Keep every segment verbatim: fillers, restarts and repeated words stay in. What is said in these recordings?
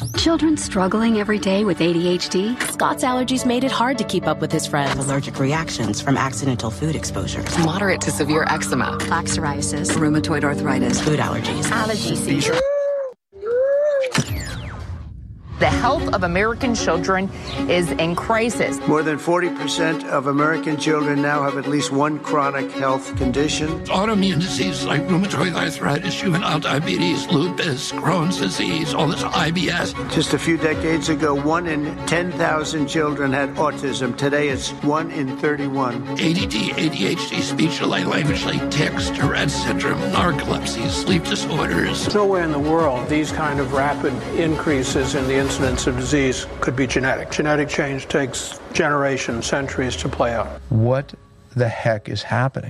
Children struggling every day with A D H D? Scott's allergies made it hard to keep up with his friends. Allergic reactions from accidental food exposures. Moderate to severe eczema. Plaque psoriasis. Rheumatoid arthritis. Food allergies. Allergy seizure. The health of American children is in crisis. More than forty percent of American children now have at least one chronic health condition. Autoimmune diseases like rheumatoid arthritis, juvenile diabetes, lupus, Crohn's disease, all this I B S. Just a few decades ago, one in ten thousand children had autism. Today, it's one in thirty-one. A D D, A D H D, speech delay, language delay, tics, Tourette's syndrome, narcolepsy, sleep disorders. Nowhere in the world, these kind of rapid increases in the incidence of disease could be genetic. Genetic change takes generations, centuries to play out. What the heck is happening?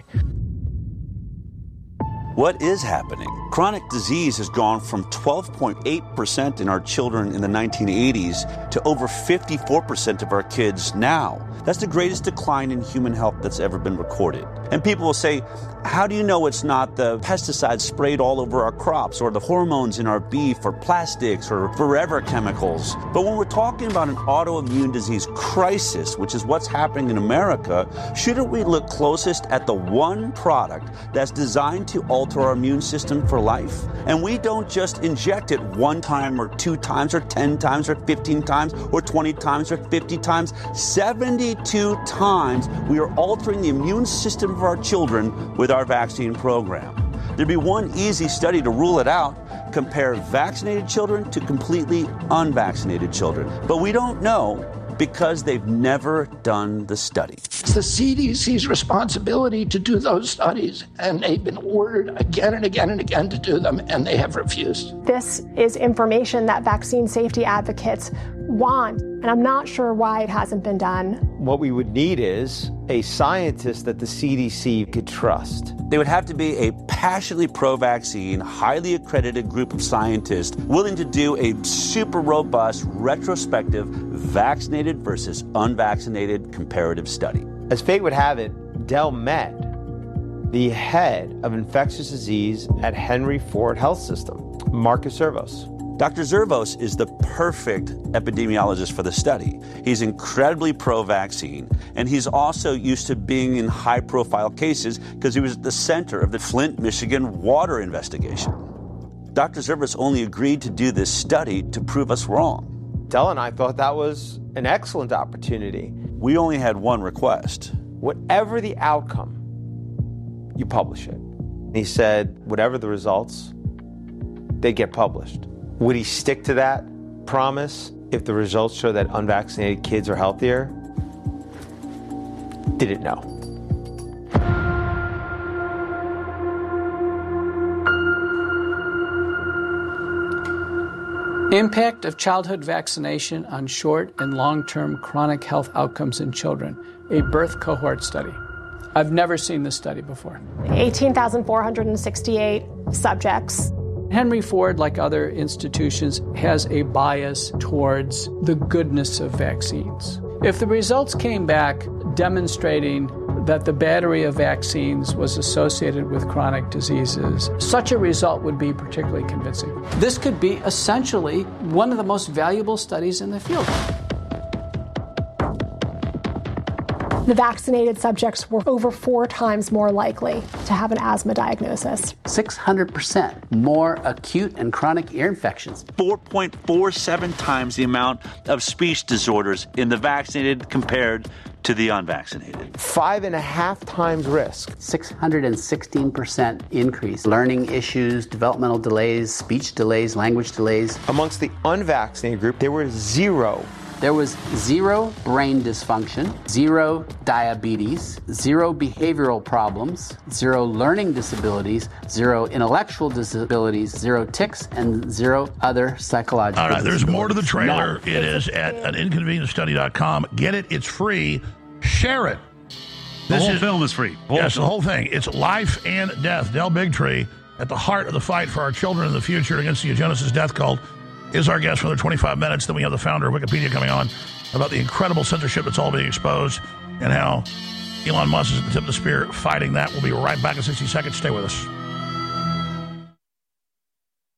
What is happening? Chronic disease has gone from twelve point eight percent in our children in the nineteen eighties to over fifty-four percent of our kids now. That's the greatest decline in human health that's ever been recorded. And people will say, how do you know it's not the pesticides sprayed all over our crops or the hormones in our beef or plastics or forever chemicals? But when we're talking about an autoimmune disease crisis, which is what's happening in America, shouldn't we look closest at the one product that's designed to alter our immune system for life? And we don't just inject it one time or two times or ten times or fifteen times or twenty times or fifty times. seventy-two times we are altering the immune system of our children with our vaccine program. There'd be one easy study to rule it out. Compare vaccinated children to completely unvaccinated children. But we don't know because they've never done the study. It's the C D C's responsibility to do those studies, and they've been ordered again and again and again to do them, and they have refused. This is information that vaccine safety advocates want, and I'm not sure why it hasn't been done. What we would need is a scientist that the C D C could trust. They would have to be a passionately pro-vaccine, highly accredited group of scientists willing to do a super robust, retrospective, vaccinated versus unvaccinated comparative study. As fate would have it, Del Med, the head of infectious disease at Henry Ford Health System, Marcus Zervos. Doctor Zervos is the perfect epidemiologist for the study. He's incredibly pro-vaccine, and he's also used to being in high-profile cases because he was at the center of the Flint, Michigan water investigation. Doctor Zervos only agreed to do this study to prove us wrong. Del and I thought that was an excellent opportunity. We only had one request. Whatever the outcome, you publish it. He said, whatever the results, they get published. Would he stick to that promise if the results show that unvaccinated kids are healthier? Didn't know. Impact of childhood vaccination on short and long-term chronic health outcomes in children, a birth cohort study. I've never seen this study before. eighteen thousand four hundred sixty-eight subjects. Henry Ford, like other institutions, has a bias towards the goodness of vaccines. If the results came back demonstrating that the battery of vaccines was associated with chronic diseases, such a result would be particularly convincing. This could be essentially one of the most valuable studies in the field. The vaccinated subjects were over four times more likely to have an asthma diagnosis. six hundred percent more acute and chronic ear infections. four point four seven times the amount of speech disorders in the vaccinated compared to the unvaccinated. Five and a half times risk. six hundred sixteen percent increase. Learning issues, developmental delays, speech delays, language delays. Amongst the unvaccinated group, there were zero. There was zero brain dysfunction, zero diabetes, zero behavioral problems, zero learning disabilities, zero intellectual disabilities, zero tics, and zero other psychological All right, there's disabilities. more to the trailer. It is at an inconvenient study dot com. Get it. It's free. Share it. The This whole is, film is free. Whole yes, film. the whole thing. It's life and death. Del Bigtree, at the heart of the fight for our children in the future against the eugenicist death cult, is our guest for another twenty-five minutes. Then we have the founder of Wikipedia coming on about the incredible censorship that's all being exposed and how Elon Musk is at the tip of the spear fighting that. We'll be right back in sixty seconds. Stay with us.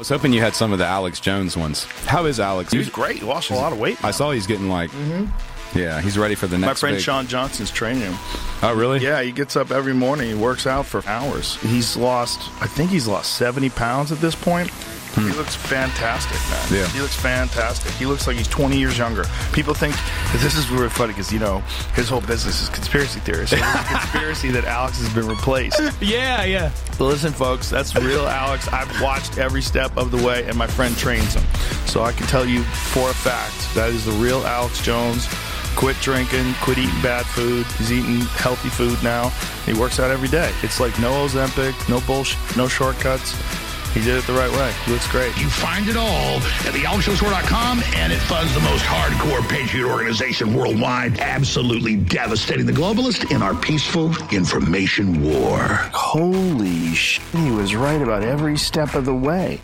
was hoping you had some of the Alex Jones ones. How is Alex? He's great. He lost a lot of weight now. I saw he's getting like, mm-hmm. yeah, he's ready for the next My friend big... Sean Johnson's training him. Oh, really? Yeah, he gets up every morning. He works out for hours. He's lost, I think he's lost seventy pounds at this point. Hmm. He looks fantastic, man. Yeah. He looks fantastic. He looks like he's twenty years younger. People think, this is really funny because, you know, his whole business is conspiracy theories. So there's a conspiracy that Alex has been replaced. Yeah, yeah. But listen, folks, that's real Alex. I've watched every step of the way, and my friend trains him. So I can tell you for a fact that is the real Alex Jones. Quit drinking, quit eating bad food. He's eating healthy food now. He works out every day. It's like no Ozempic, no bullshit, no shortcuts. He did it the right way. He looks great. You find it all at the alex jones tour dot com, and it funds the most hardcore patriot organization worldwide, absolutely devastating the globalists in our peaceful information war. Holy sh! He was right about every step of the way.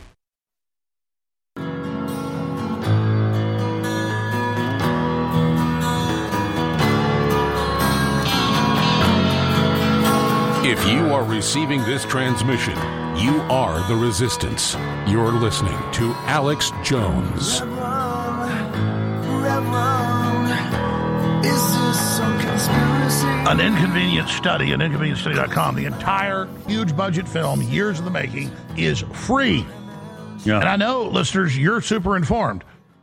If you are receiving this transmission, you are the resistance. You're listening to Alex Jones. An inconvenient study, an inconvenient study dot com. The entire huge budget film, years in the making, is free. Yeah. And I know, listeners, you're super informed.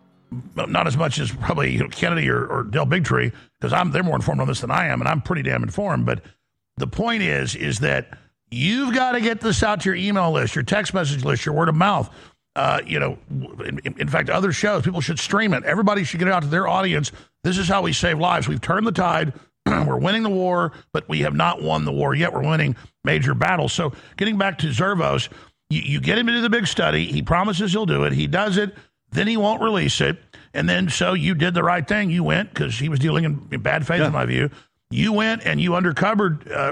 Not as much as probably you know, Kennedy or, or Del Bigtree, because I'm they're more informed on this than I am, and I'm pretty damn informed. But the point is, is that you've got to get this out to your email list, your text message list, your word of mouth. Uh, you know, in, in fact, other shows, people should stream it. Everybody should get it out to their audience. This is how we save lives. We've turned the tide. We're winning the war, but we have not won the war yet. We're winning major battles. So getting back to Zervos, you, you get him into the big study. He promises he'll do it. He does it. Then he won't release it. And then so you did the right thing. You went, because he was dealing in, in bad faith, yeah. in my view. You went and you uncovered uh,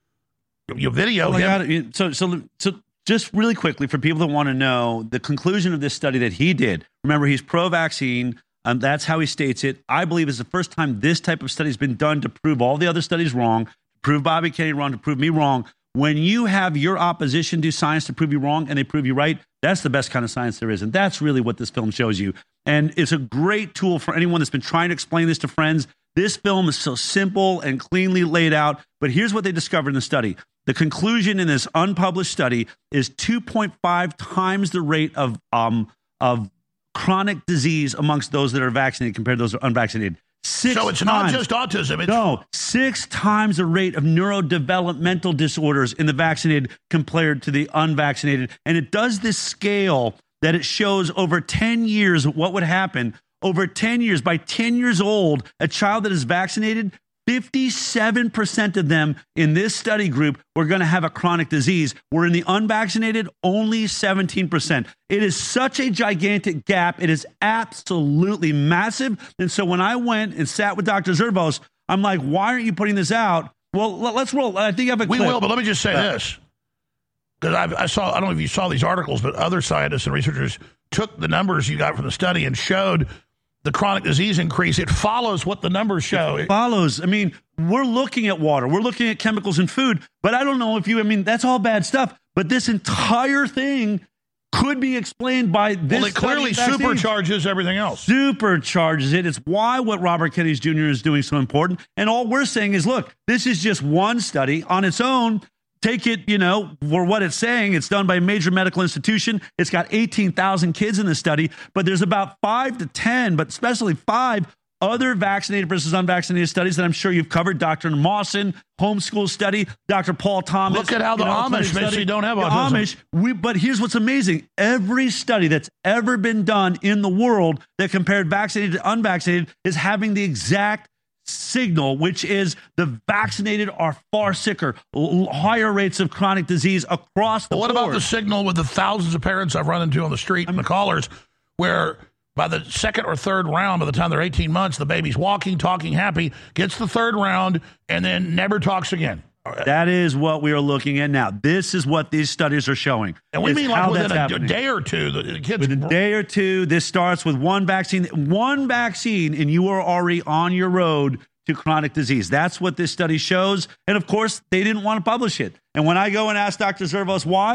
your video. Oh him. So, so, so, just really quickly for people that want to know the conclusion of this study that he did. Remember, he's pro-vaccine. Um, that's how he states it. I believe it's the first time this type of study has been done to prove all the other studies wrong, to prove Bobby Kennedy wrong, to prove me wrong. When you have your opposition do science to prove you wrong and they prove you right, that's the best kind of science there is. And that's really what this film shows you. And it's a great tool for anyone that's been trying to explain this to friends. This film is so simple and cleanly laid out, but here's what they discovered in the study. The conclusion in this unpublished study is two point five times the rate of um, of chronic disease amongst those that are vaccinated compared to those that are unvaccinated. Six so it's times, not just autism. It's no, six times the rate of neurodevelopmental disorders in the vaccinated compared to the unvaccinated. And it does this scale that it shows over ten years what would happen. Over ten years, by ten years old, a child that is vaccinated, fifty-seven percent of them in this study group were going to have a chronic disease. Where in the unvaccinated, only seventeen percent. It is such a gigantic gap. It is absolutely massive. And so when I went and sat with Doctor Zervos, I'm like, why aren't you putting this out? Well, let's roll. I think I have a We clip. will, but let me just say uh, this. Because I, I saw, I don't know if you saw these articles, but other scientists and researchers took the numbers you got from the study and showed the chronic disease increase. It follows what the numbers show. It follows. I mean, we're looking at water. We're looking at chemicals in food. But I don't know if you, I mean, that's all bad stuff. But this entire thing could be explained by this. Well, it clearly supercharges everything else. Supercharges it. It's why what Robert Kennedy Junior is doing is so important. And all we're saying is, look, this is just one study on its own. Take it, you know, for what it's saying. It's done by a major medical institution. It's got eighteen thousand kids in the study, but there's about five to ten, but especially five other vaccinated versus unvaccinated studies that I'm sure you've covered. Doctor Mawson, homeschool study, Doctor Paul Thomas. Look at how the you know, Amish basically don't have the autism. Amish, we, but here's what's amazing. Every study that's ever been done in the world that compared vaccinated to unvaccinated is having the exact signal, which is the vaccinated are far sicker, l- higher rates of chronic disease across the well, what board. about the signal with the thousands of parents I've run into on the street and the callers where by the second or third round, by the time they're eighteen months, the baby's walking, talking, happy, gets the third round, and then never talks again? That is what we are looking at now. This is what these studies are showing. And we mean like within a happening. day or two, the kids... Within a day or two, this starts with one vaccine. One vaccine, and you are already on your road to chronic disease. That's what this study shows. And of course, they didn't want to publish it. And when I go and ask Doctor Zervos why,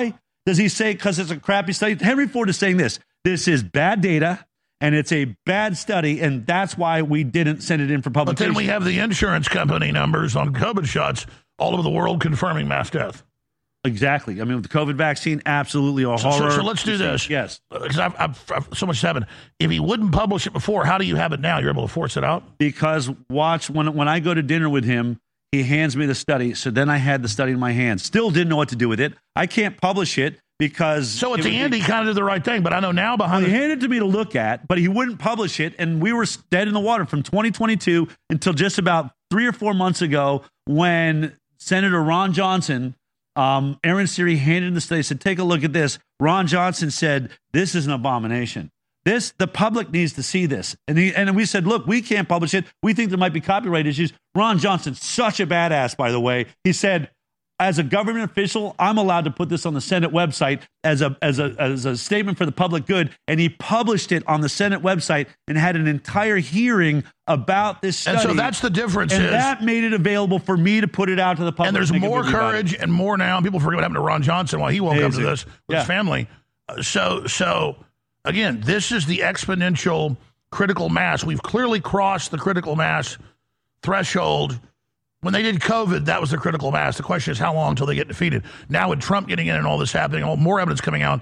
Does he say because it's a crappy study? Henry Ford is saying this. This is bad data, and it's a bad study, and that's why we didn't send it in for publication. But then we have the insurance company numbers on COVID shots all over the world confirming mass death. Exactly. I mean, with the COVID vaccine, absolutely a So, horror. so, so let's do this. Yes. Because I've, I've, I've so much happened. If he wouldn't publish it before, how do you have it now? You're able to force it out? Because watch, when when I go to dinner with him, he hands me the study. So then I had the study in my hand. Still didn't know what to do with it. I can't publish it because... So at it the end, be, he kind of did the right thing. But I know now behind... Well, he the, handed it to me to look at, but he wouldn't publish it. And we were dead in the water from twenty twenty-two until just about three or four months ago when Senator Ron Johnson... Um, Aaron Siri handed the study, said, take a look at this. Ron Johnson said, this is an abomination. This, the public needs to see this. And he, and we said, look, we can't publish it. We think there might be copyright issues. Ron Johnson, such a badass, by the way. He said, as a government official, I'm allowed to put this on the Senate website as a, as a, as a statement for the public good. And he published it on the Senate website and had an entire hearing about this study. And so that's the difference. And is, that made it available for me to put it out to the public. And there's more courage and more now. People forget what happened to Ron Johnson while he woke up to this with yeah. his family. Uh, so, so again, this is the exponential critical mass. We've clearly crossed the critical mass threshold. When they did COVID, that was the critical mass. The question is how long until they get defeated. Now with Trump getting in and all this happening, all more evidence coming out,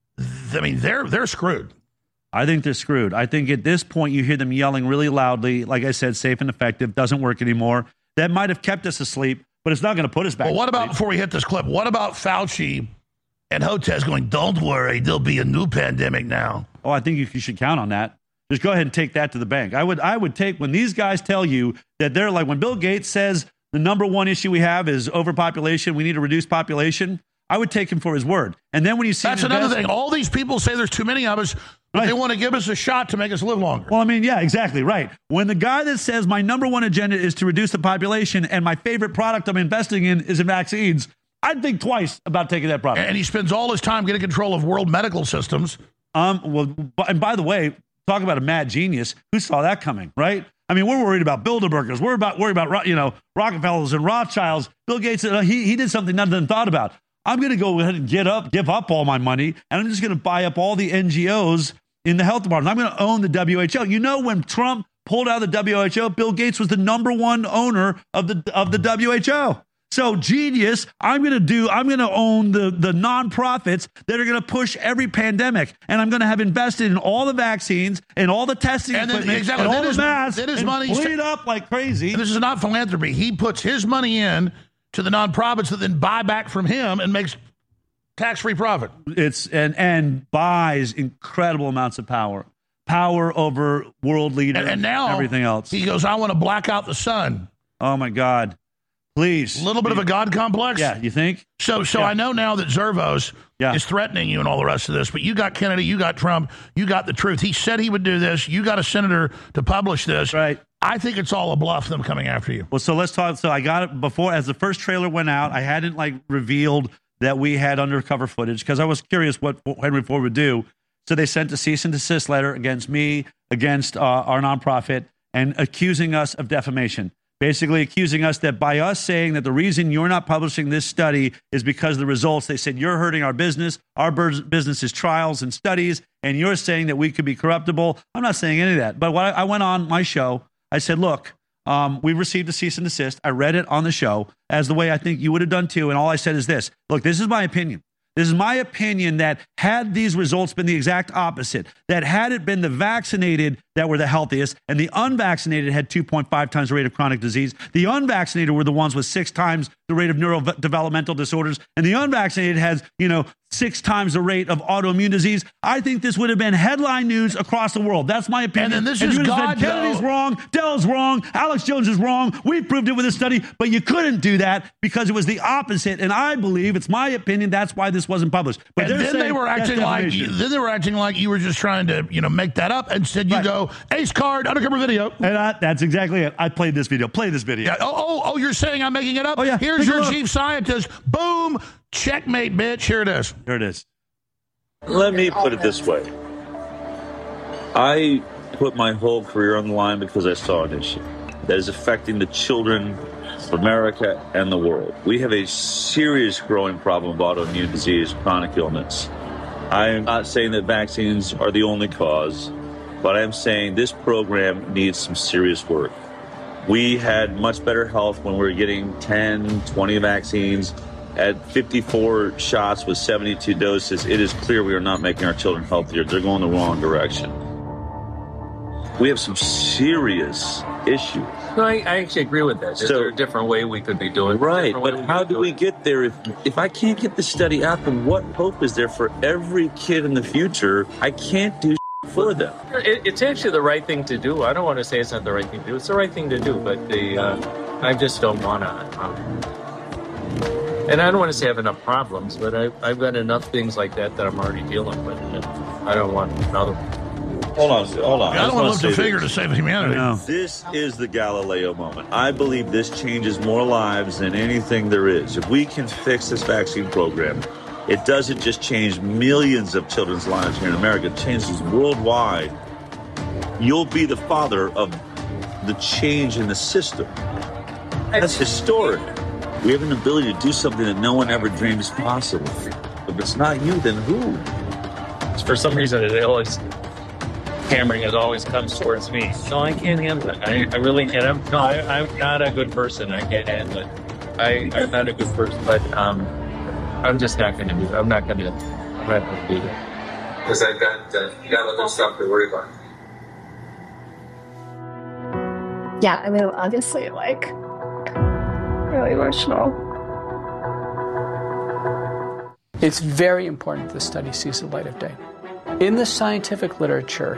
I mean, they're they're screwed. I think they're screwed. I think at this point you hear them yelling really loudly, like I said, safe and effective, doesn't work anymore. That might have kept us asleep, but it's not going to put us back. Well, what to about, sleep. before we hit this clip, what about Fauci and Hotez going, don't worry, there'll be a new pandemic now? Oh, I think you, you should count on that. Just go ahead and take that to the bank. I would I would take when these guys tell you that they're like, when Bill Gates says the number one issue we have is overpopulation, we need to reduce population, I would take him for his word. And then when you see That's another thing. All these people say there's too many of us, but right. they want to give us a shot to make us live longer. Well, I mean, yeah, exactly, right. When the guy that says my number one agenda is to reduce the population and my favorite product I'm investing in is in vaccines, I'd think twice about taking that product. And he spends all his time getting control of world medical systems. Um. Well, and by the way, talk about a mad genius. Who saw that coming, right? I mean, we're worried about Bilderbergers. We're about worried about, you know, Rockefellers and Rothschilds. Bill Gates, uh, he, he did something none of them thought about. I'm going to go ahead and get up, give up all my money, and I'm just going to buy up all the N G Os in the health department. I'm going to own the W H O. You know, when Trump pulled out of the W H O, Bill Gates was the number one owner of the of the W H O. So genius, I'm going to do, I'm going to own the, the nonprofits that are going to push every pandemic. And I'm going to have invested in all the vaccines and all the testing and then, equipment exactly, and all his, the masks his and money bleed up like crazy. And this is not philanthropy. He puts his money in to the nonprofits that then buy back from him and makes tax-free profit. It's and, and buys incredible amounts of power. Power over world leaders and, and now everything else. He goes, I want to black out the sun. Oh, my God. Please. A little bit of a God complex? Yeah, you think? So so yeah. I know now that Zervos yeah. is threatening you and all the rest of this, but you got Kennedy, you got Trump, you got the truth. He said he would do this. You got a senator to publish this. Right. I think it's all a bluff, them coming after you. Well, so let's talk. So I got it before, as the first trailer went out, I hadn't like revealed that we had undercover footage because I was curious what, what Henry Ford would do. So they sent a cease and desist letter against me, against uh, our nonprofit, and accusing us of defamation. Basically accusing us that by us saying that the reason you're not publishing this study is because of the results, they said you're hurting our business. Our business is trials and studies, and you're saying that we could be corruptible. I'm not saying any of that. But when I went on my show, I said, look, um, we received a cease and desist. I read it on the show as the way I think you would have done too. And all I said is this, look, this is my opinion. This is my opinion that had these results been the exact opposite, that had it been the vaccinated that were the healthiest and the unvaccinated had two point five times the rate of chronic disease, the unvaccinated were the ones with six times the rate of neurodevelopmental disorders, and the unvaccinated has, you know, six times the rate of autoimmune disease, I think this would have been headline news across the world. That's my opinion. And then this and is you God, said, Kennedy's though. wrong, Dell's wrong, Alex Jones is wrong. We proved it with a study, but you couldn't do that because it was the opposite. And I believe, it's my opinion, that's why this wasn't published. But and then they were acting like defamation. you, then they were acting like you were just trying to, you know, make that up. Instead, you Right. go ace card undercover video. And I, that's exactly it. I played this video. Play this video. Yeah. Oh, oh, oh, you're saying I'm making it up? Oh, yeah. Here's Take a your look. chief scientist. Boom. Checkmate, bitch. Here it is. Here it is. Let me put it this way. I put my whole career on the line because I saw an issue that is affecting the children of America and the world. We have a serious growing problem of autoimmune disease, chronic illness. I'm not saying that vaccines are the only cause, but I'm saying this program needs some serious work. We had much better health when we were getting ten, twenty vaccines. At fifty-four shots with seventy-two doses, it is clear we are not making our children healthier. They're going the wrong direction. We have some serious issues. No, I, I actually agree with that. Is So- there a different way we could be doing it? Right, Different way but we how could do do we it? get there? If, if I can't get the study out, then what hope is there for every kid in the future? I can't do for them. It, it's actually the right thing to do. I don't want to say it's not the right thing to do. It's the right thing to do, but the uh, I just don't want to. Um, and I don't want to say I have enough problems, but I, I've got enough things like that that I'm already dealing with. And I don't want another one. Hold on, hold on. I don't just want wanna to lift a say finger this. to save humanity. No. This is the Galileo moment. I believe this changes more lives than anything there is. If we can fix this vaccine program, it doesn't just change millions of children's lives here in America, it changes worldwide. You'll be the father of the change in the system. That's historic. We have an ability to do something that no one ever dreamed is possible. If it's not you, then who? For some reason, it always hammering it always comes towards me. No, I can't handle it. I, I really can't. I'm, no, I, I'm not a good person. I can't handle it. I, I'm not a good person, but um, I'm just not going to do it. I'm not going to. I'm not going to do it because I've got uh, got other stuff to worry about. Yeah, I mean, obviously, like, really emotional. It's very important the study sees the light of day. In the scientific literature,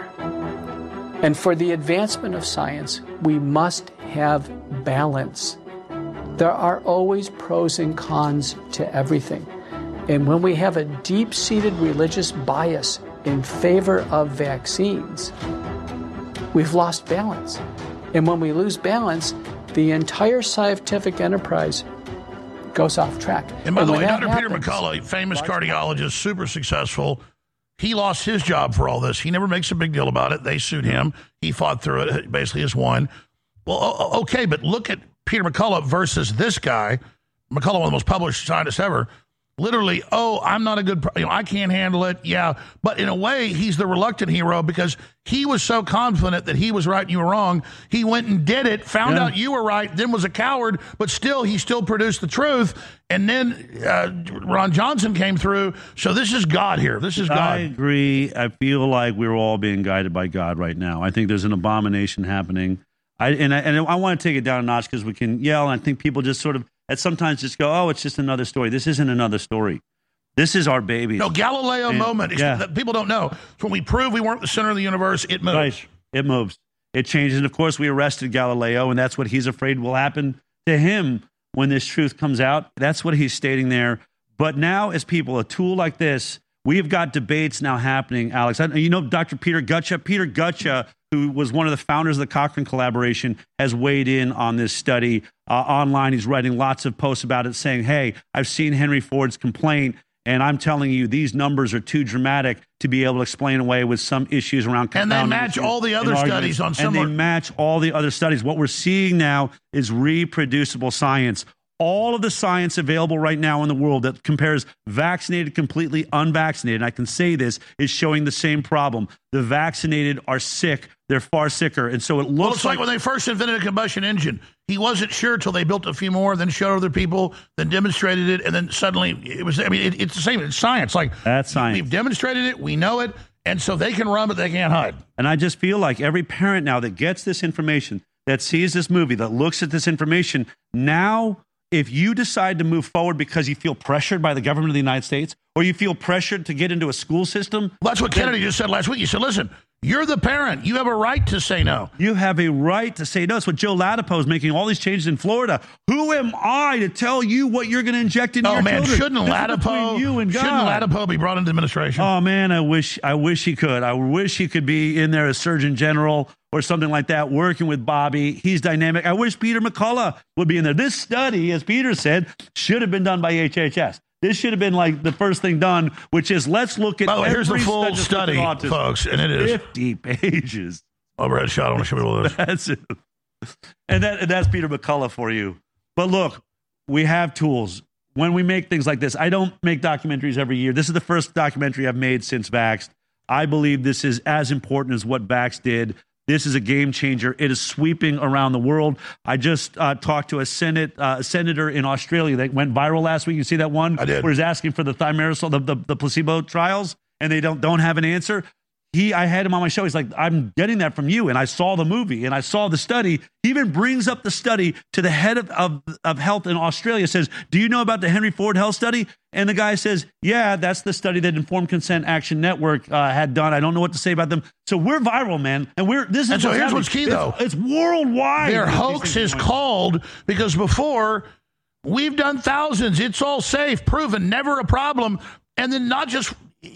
and for the advancement of science, we must have balance. There are always pros and cons to everything. And when we have a deep-seated religious bias in favor of vaccines, we've lost balance. And when we lose balance, the entire scientific enterprise goes off track. And by and the when way, that Doctor Peter happens, McCullough, famous cardiologist, super successful, he lost his job for all this. He never makes a big deal about it. They sued him. He fought through it. Basically, has won. Well, o- okay, but look at Peter McCullough versus this guy. McCullough, one of the most published scientists ever. Literally, oh, I'm not a good, you know, I can't handle it. Yeah. But in a way, he's the reluctant hero because he was so confident that he was right and you were wrong. He went and did it, found Yeah. out you were right, then was a coward, but still, he still produced the truth. And then uh, Ron Johnson came through. So this is God here. This is God. I agree. I feel like we're all being guided by God right now. I think there's an abomination happening. I and I, and I want to take it down a notch because we can yell, and I think people just sort of and sometimes just go, oh, it's just another story. This isn't another story. This is our baby. No, Galileo And- moment. It's- yeah. that people don't know. It's when we prove we weren't the center of the universe, it moves. Right. It moves. It changes. And of course, we arrested Galileo, and that's what he's afraid will happen to him when this truth comes out. That's what he's stating there. But now, as people, a tool like this, we've got debates now happening, Alex. I, you know, Doctor Peter Gutcha. Peter Gutcha, who was one of the founders of the Cochrane Collaboration, has weighed in on this study uh, online. He's writing lots of posts about it, saying, hey, I've seen Henry Ford's complaint, and I'm telling you, these numbers are too dramatic to be able to explain away with some issues around And they confounding match issues all the and other arguments. studies on And similar- they match all the other studies. What we're seeing now is reproducible science. All of the science available right now in the world that compares vaccinated, completely unvaccinated, and I can say this, is showing the same problem. The vaccinated are sick. They're far sicker. And so it looks Well, it's like, like when they first invented a combustion engine. He wasn't sure till they built a few more, then showed other people, then demonstrated it, and then suddenly it was, I mean, it, it's the same. It's science. Like, that's science. We've demonstrated it. We know it. And so they can run, but they can't hide. And I just feel like every parent now that gets this information, that sees this movie, that looks at this information, now if you decide to move forward because you feel pressured by the government of the United States or you feel pressured to get into a school system. Well, that's what Kennedy just said last week. He said, listen, you're the parent. You have a right to say no. You have a right to say no. That's what Joe Latipo is making all these changes in Florida. Who am I to tell you what you're going to inject into Oh, your man, children? shouldn't This is between Latipo, you and shouldn't God. Latipo be brought into administration? Oh, man, I wish I wish he could. I wish he could be in there as Surgeon General or something like that, working with Bobby. He's dynamic. I wish Peter McCullough would be in there. This study, as Peter said, should have been done by H H S. This should have been like the first thing done, which is let's look at By the way, here's the every full study, study, autism. folks, and it is fifty pages. Overhead shot. I want to show you what it is. That's it. And, that, and that's Peter McCullough for you. But look, we have tools. When we make things like this, I don't make documentaries every year. This is the first documentary I've made since Vaxxed. I believe this is as important as what Vaxxed did. This is a game changer. It is sweeping around the world. I just uh, talked to a Senate uh, senator in Australia that went viral last week. You see that one? I did. Where he's asking for the thimerosal, the, the, the placebo trials, and they don't, don't have an answer. He, I had him on my show. He's like, I'm getting that from you. And I saw the movie and I saw the study. He even brings up the study to the head of, of, of health in Australia, says, do you know about the Henry Ford Health Study? And the guy says, yeah, that's the study that Informed Consent Action Network uh, had done. I don't know what to say about them. So we're viral, man. And we're this is and so what's here's happening. what's key, though. It's, it's worldwide. Their hoax is called because before we've done thousands. It's all safe, proven, never a problem. And then not just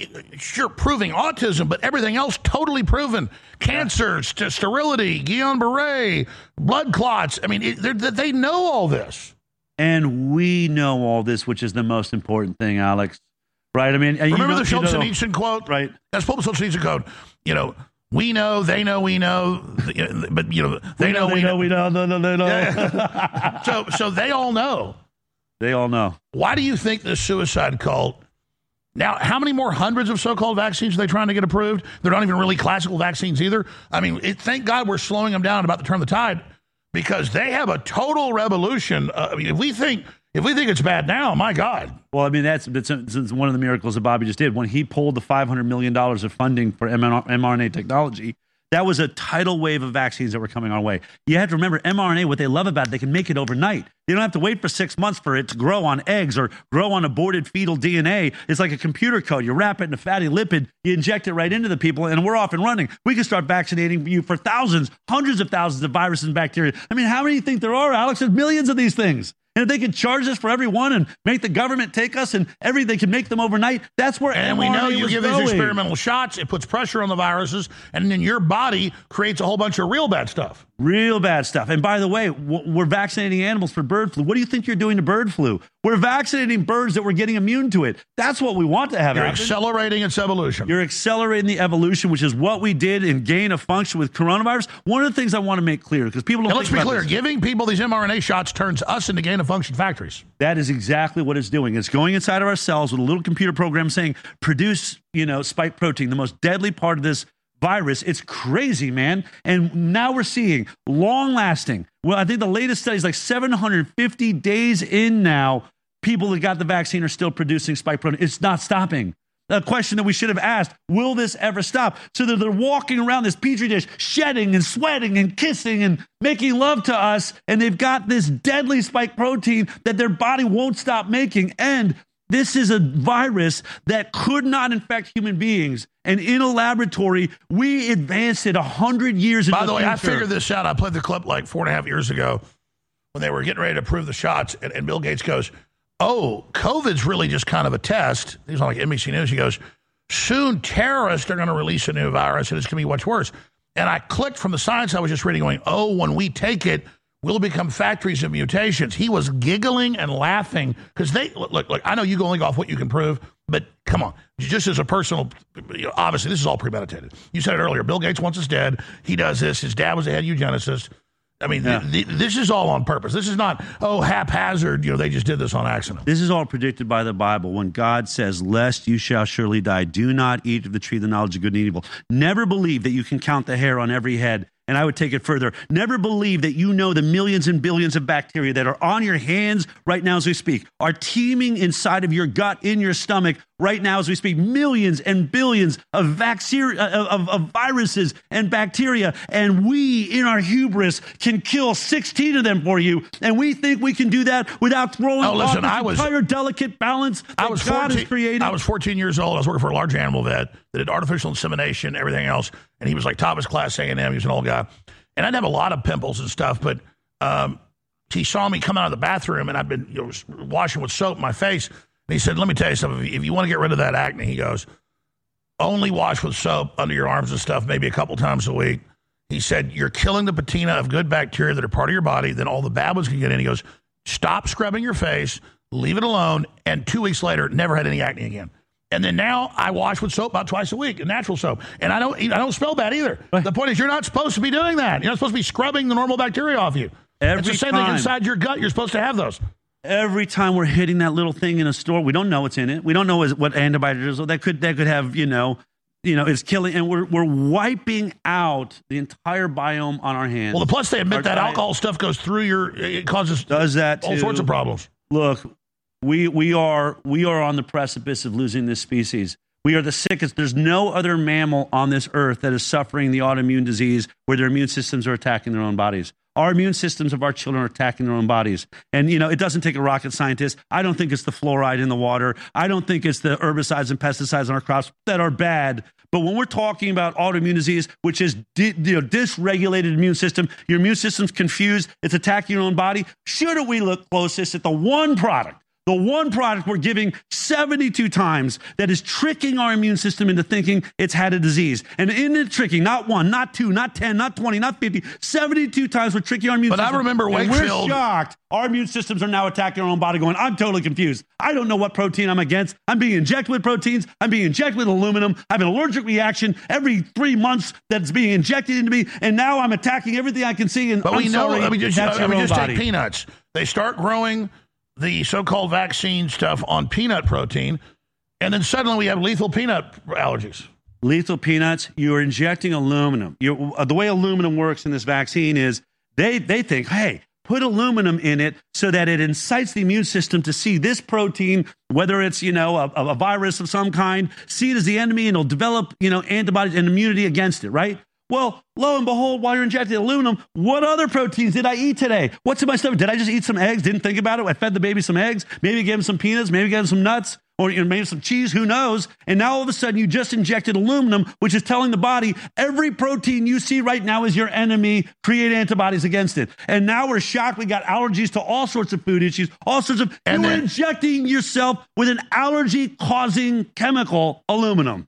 sure proving autism, but everything else totally proven. Cancer, st- sterility, Guillain-Barré, blood clots. I mean, it, they know all this. And we know all this, which is the most important thing, Alex. Right? I mean, remember you know, the Solzhenitsyn you know, quote? Right. That's the Solzhenitsyn quote. You know, we know, they know, we know, but, you know, they we know, know, we they know. know, we know, no, no, no, no. Yeah. so, so they all know. They all know. Why do you think this suicide cult? Now, how many more hundreds of so-called vaccines are they trying to get approved? They're not even really classical vaccines either. I mean, it, thank God we're slowing them down about to turn the tide because they have a total revolution. Uh, I mean, if we think if we think it's bad now, my God. Well, I mean, that's, that's, that's one of the miracles that Bobby just did. When he pulled the five hundred million dollars of funding for mRNA technology, that was a tidal wave of vaccines that were coming our way. You have to remember, mRNA, what they love about it, they can make it overnight. You don't have to wait for six months for it to grow on eggs or grow on aborted fetal D N A. It's like a computer code. You wrap it in a fatty lipid, you inject it right into the people, and we're off and running. We can start vaccinating you for thousands, hundreds of thousands of viruses and bacteria. I mean, how many do you think there are, Alex? There's millions of these things. And if they can charge us for every one and make the government take us and every they can make them overnight, that's where and mRNA we know you was give going. these experimental shots, it puts pressure on the viruses, and then your body creates a whole bunch of real bad stuff. Real bad stuff. And by the way, w- we're vaccinating animals for bird flu. What do you think you're doing to bird flu? We're vaccinating birds that were getting immune to it. That's what we want to have You're happen. accelerating its evolution. You're accelerating the evolution, which is what we did in gain of function with coronavirus. One of the things I want to make clear, because people don't and think let's be about clear, this. giving people these mRNA shots turns us into gain of function factories. That is exactly what it's doing. It's going inside of our cells with a little computer program saying, produce, you know, spike protein, the most deadly part of this virus. It's crazy, man. And now we're seeing long lasting. Well, I think the latest study is like seven hundred fifty days in now. People that got the vaccine are still producing spike protein. It's not stopping. A question that we should have asked, will this ever stop? So that they're walking around this petri dish, shedding and sweating and kissing and making love to us. And they've got this deadly spike protein that their body won't stop making. And this is a virus that could not infect human beings. And in a laboratory, we advanced it one hundred years into By the way, future. I figured this out. I played the clip like four and a half years ago when they were getting ready to approve the shots. And, and Bill Gates goes, oh, COVID's really just kind of a test. He's on like N B C News. He goes, soon terrorists are going to release a new virus and it's going to be much worse. And I clicked from the science I was just reading going, oh, when we take it, we'll become factories of mutations. He was giggling and laughing because they look, look, look, I know you go only go off what you can prove, but come on, just as a personal, you know, obviously this is all premeditated. You said it earlier. Bill Gates wants us dead. He does this. His dad was a head eugenicist. I mean, Yeah. th- th- this is all on purpose. This is not, oh, haphazard. You know, they just did this on accident. This is all predicted by the Bible. When God says, lest you shall surely die, do not eat of the tree of the knowledge of good and evil. Never believe that you can count the hair on every head. And I would take it further. Never believe that you know the millions and billions of bacteria that are on your hands right now as we speak, are teeming inside of your gut, in your stomach right now as we speak. Millions and billions of, vacceri- of, of viruses and bacteria. And we, in our hubris, can kill sixteen of them for you. And we think we can do that without throwing Oh, listen, off this I was- entire delicate balance that I was God fourteen, has created. I was fourteen years old. I was working for a large animal vet that did artificial insemination, everything else. And he was like top of his class, A and M. He was an old guy. And I'd have a lot of pimples and stuff, but um, he saw me come out of the bathroom, and I'd been you know, washing with soap my face. And he said, let me tell you something. If you, if you want to get rid of that acne, he goes, only wash with soap under your arms and stuff, maybe a couple times a week. He said, you're killing the patina of good bacteria that are part of your body. Then all the bad ones can get in. He goes, stop scrubbing your face, leave it alone. And two weeks later, never had any acne again. And then now I wash with soap about twice a week, natural soap. And I don't I don't smell bad either. Right. The point is you're not supposed to be doing that. You're not supposed to be scrubbing the normal bacteria off you. Every it's the same time. thing inside your gut. You're supposed to have those. Every time we're hitting that little thing in a store, we don't know what's in it. We don't know what antibiotics is. That could that could have, you know, you know, it's killing, and we're we're wiping out the entire biome on our hands. Well, the plus they admit Our that diet- alcohol stuff goes through your, it causes does that all too. sorts of problems. Look, we we are we are on the precipice of losing this species. We are the sickest. There's no other mammal on this earth that is suffering the autoimmune disease where their immune systems are attacking their own bodies. Our immune systems of our children are attacking their own bodies. And, you know, it doesn't take a rocket scientist. I don't think it's the fluoride in the water. I don't think it's the herbicides and pesticides on our crops that are bad. But when we're talking about autoimmune disease, which is di- you know, dysregulated immune system, your immune system's confused, it's attacking your own body, shouldn't we look closest at the one product, the one product we're giving seventy-two times that is tricking our immune system into thinking it's had a disease? And in it tricking, not one, not two, not ten, not twenty, not fifty, seventy-two times we're tricking our immune But I system. remember and Wakefield- we're shocked. Our immune systems are now attacking our own body going, I'm totally confused. I don't know what protein I'm against. I'm being injected with proteins. I'm being injected with aluminum. I have an allergic reaction every three months that's being injected into me. And now I'm attacking everything I can see. And But I'm we know, sorry, I mean, just, that's I your mean, own just body. take peanuts. They start growing the so-called vaccine stuff on peanut protein, and then suddenly we have lethal peanut allergies. Lethal peanuts, you're injecting aluminum. You're, uh, the way aluminum works in this vaccine is they, they think, hey, put aluminum in it so that it incites the immune system to see this protein, whether it's, you know, a, a virus of some kind, see it as the enemy, and it'll develop, you know, antibodies and immunity against it, right? Well, lo and behold, while you're injecting aluminum, what other proteins did I eat today? What's in my stomach? Did I just eat some eggs? Didn't think about it. I fed the baby some eggs. Maybe gave him some peanuts. Maybe gave him some nuts. Or you know, maybe some cheese. Who knows? And now all of a sudden you just injected aluminum, which is telling the body every protein you see right now is your enemy. Create antibodies against it. And now we're shocked. We got allergies to all sorts of food issues, all sorts of. And you're injecting yourself with an allergy-causing chemical, aluminum.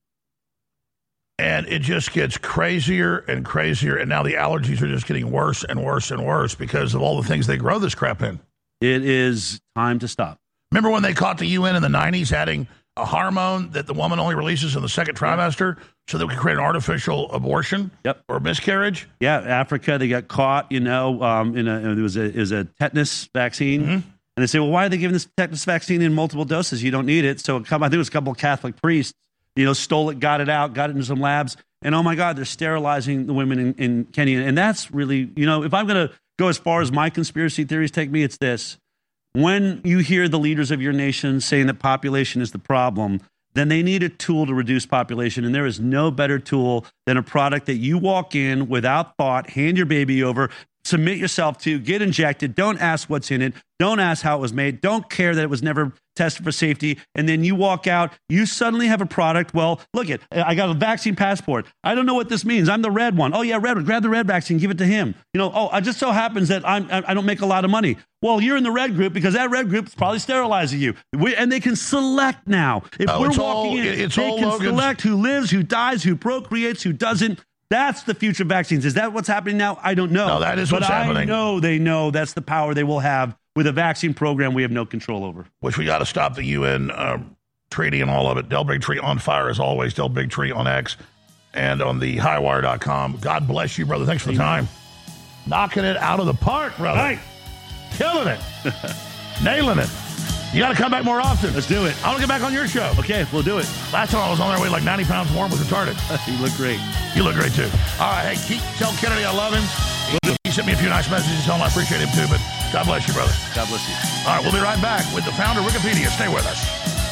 And it just gets crazier and crazier. And now the allergies are just getting worse and worse and worse because of all the things they grow this crap in. It is time to stop. Remember when they caught the U N in the nineties adding a hormone that the woman only releases in the second trimester so that we could create an artificial abortion yep. or miscarriage? Yeah, Africa, they got caught, you know, um, in a, it was a, it was a tetanus vaccine. Mm-hmm. And they say, well, why are they giving this tetanus vaccine in multiple doses? You don't need it. So I think it was a couple of Catholic priests, you know, stole it, got it out, got it into some labs. And oh my God, they're sterilizing the women in, in Kenya. And that's really, you know, if I'm going to go as far as my conspiracy theories take me, it's this. When you hear the leaders of your nation saying that population is the problem, then they need a tool to reduce population. And there is no better tool than a product that you walk in without thought, hand your baby over, submit yourself to, get injected, don't ask what's in it, don't ask how it was made, don't care that it was never tested for safety, and then you walk out, you suddenly have a product. Well, look it, I got a vaccine passport. I don't know what this means. I'm the red one. Oh yeah, red one. Grab the red vaccine, give it to him. You know, oh, it just so happens that I'm, I don't make a lot of money. Well, you're in the red group because that red group is probably sterilizing you. We, and they can select now. If oh, we're it's walking all, in, it's they all can Logan's. select who lives, who dies, who procreates, who doesn't. That's the future of vaccines. Is that what's happening now? I don't know. No, that is but what's I happening. I know they know that's the power they will have with a vaccine program we have no control over. Which we got to stop the U N uh, treaty and all of it. Del Bigtree on fire as always. Del Bigtree on X and on the highwire dot com. God bless you, brother. Thanks for the time. Knocking it out of the park, brother. Right. Killing it. Nailing it. You got to come back more often. Let's do it. I want to get back on your show. Okay, we'll do it. Last time I was on there, I weighed like ninety pounds more and was retarded. You look great. You look great, too. All right, hey, keep, tell Kennedy I love him. He, he sent me a few nice messages. Tell him I appreciate him, too, but God bless you, brother. God bless you. All right, we'll be right back with the founder of Wikipedia. Stay with us.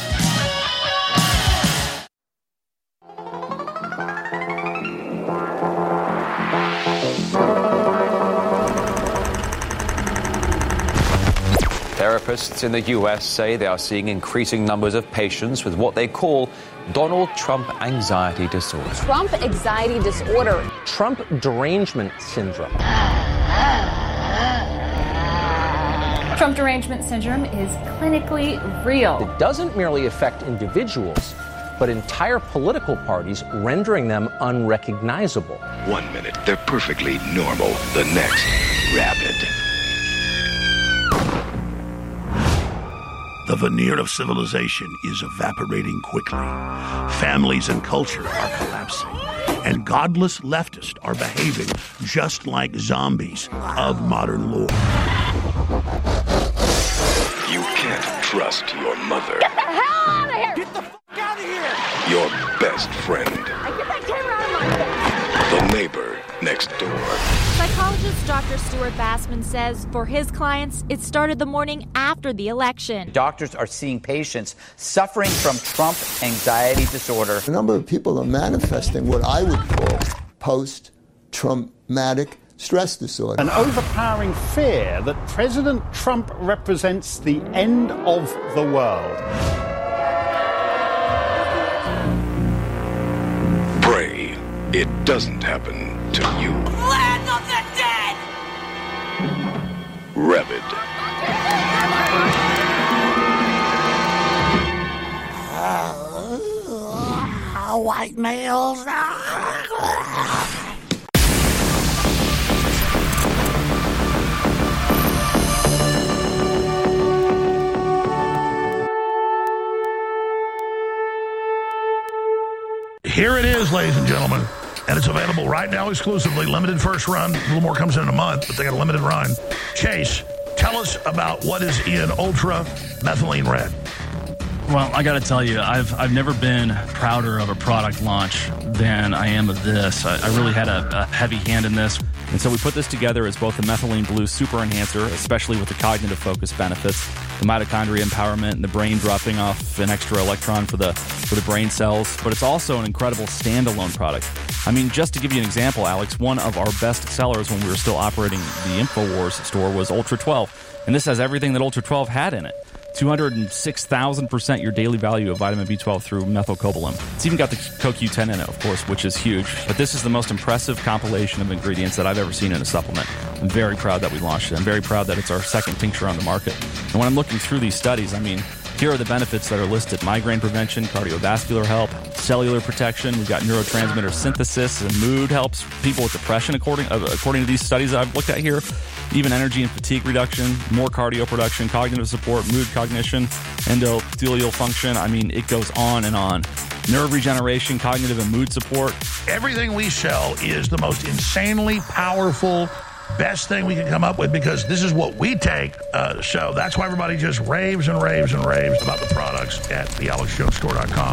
Therapists in the U S say they are seeing increasing numbers of patients with what they call Donald Trump anxiety disorder. Trump anxiety disorder. Trump derangement syndrome. Trump derangement syndrome is clinically real. It doesn't merely affect individuals, but entire political parties, rendering them unrecognizable. One minute, they're perfectly normal. The next, rabid. The veneer of civilization is evaporating quickly. Families and culture are collapsing. And godless leftists are behaving just like zombies of modern lore. You can't trust your mother. Get the hell out of here! Get the fuck out of here! Your best friend. I get that camera out of my face! The neighbor next door. Psychologist Doctor Stuart Bassman says for his clients, it started the morning after the election. Doctors are seeing patients suffering from Trump anxiety disorder. A number of people are manifesting what I would call post-traumatic stress disorder. An overpowering fear that President Trump represents the end of the world. Pray it doesn't happen to you. Land of the dead! Rabid. Uh, white males. Here it is, ladies and gentlemen. And it's available right now exclusively. Limited first run. A little more comes in, in a month, but they got a limited run. Chase, tell us about what is in Ultra Methylene Red. Well, I got to tell you, I've I've never been prouder of a product launch than I am of this. I, I really had a, a heavy hand in this. And so we put this together as both a methylene blue super enhancer, especially with the cognitive focus benefits, the mitochondria empowerment, and the brain dropping off an extra electron for the for the brain cells. But it's also an incredible standalone product. I mean, just to give you an example, Alex, one of our best sellers when we were still operating the InfoWars store was Ultra twelve. And this has everything that Ultra twelve had in it. two hundred six thousand percent your daily value of vitamin B twelve through methylcobalamin. It's even got the C O Q ten in it, of course, which is huge. But this is the most impressive compilation of ingredients that I've ever seen in a supplement. I'm very proud that we launched it. I'm very proud that it's our second tincture on the market. And when I'm looking through these studies, I mean, here are the benefits that are listed. Migraine prevention, cardiovascular help, cellular protection. We've got neurotransmitter synthesis and mood helps people with depression, according, uh, according to these studies that I've looked at here. Even energy and fatigue reduction, more cardio production, cognitive support, mood cognition, endothelial function. I mean, it goes on and on. Nerve regeneration, cognitive and mood support. Everything we sell is the most insanely powerful, best thing we can come up with because this is what we take. Uh, so that's why everybody just raves and raves and raves about the products at the alex jones store dot com.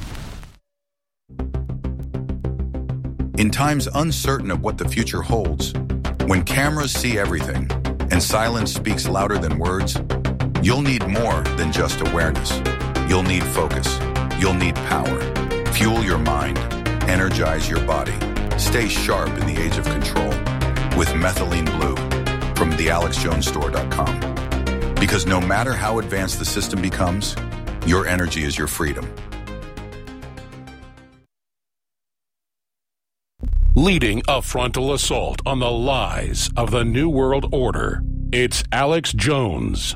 In times uncertain of what the future holds, when cameras see everything and silence speaks louder than words, you'll need more than just awareness. You'll need focus. You'll need power. Fuel your mind. Energize your body. Stay sharp in the age of control with Methylene Blue from the alex jones store dot com. Because no matter how advanced the system becomes, your energy is your freedom. Leading a frontal assault on the lies of the New World Order, it's Alex Jones.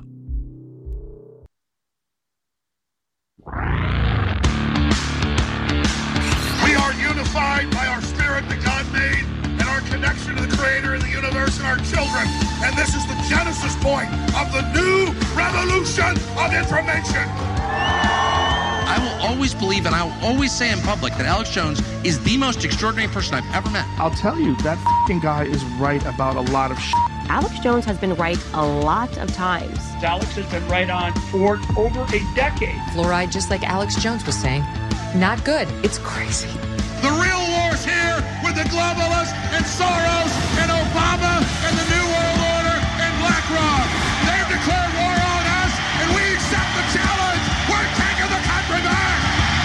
We are unified by our spirit that God made and our connection to the Creator and the universe and our children. And this is the genesis point of the new revolution of information. I will always believe and I will always say in public that Alex Jones is the most extraordinary person I've ever met. I'll tell you, that f***ing guy is right about a lot of shit. Alex Jones has been right a lot of times. Alex has been right on for over a decade. Fluoride, just like Alex Jones was saying, not good. It's crazy. The real war's here with the globalists and Soros and Obama and the New World Order and BlackRock. They've declared war on us, and we accept the challenge. We're taking the country back.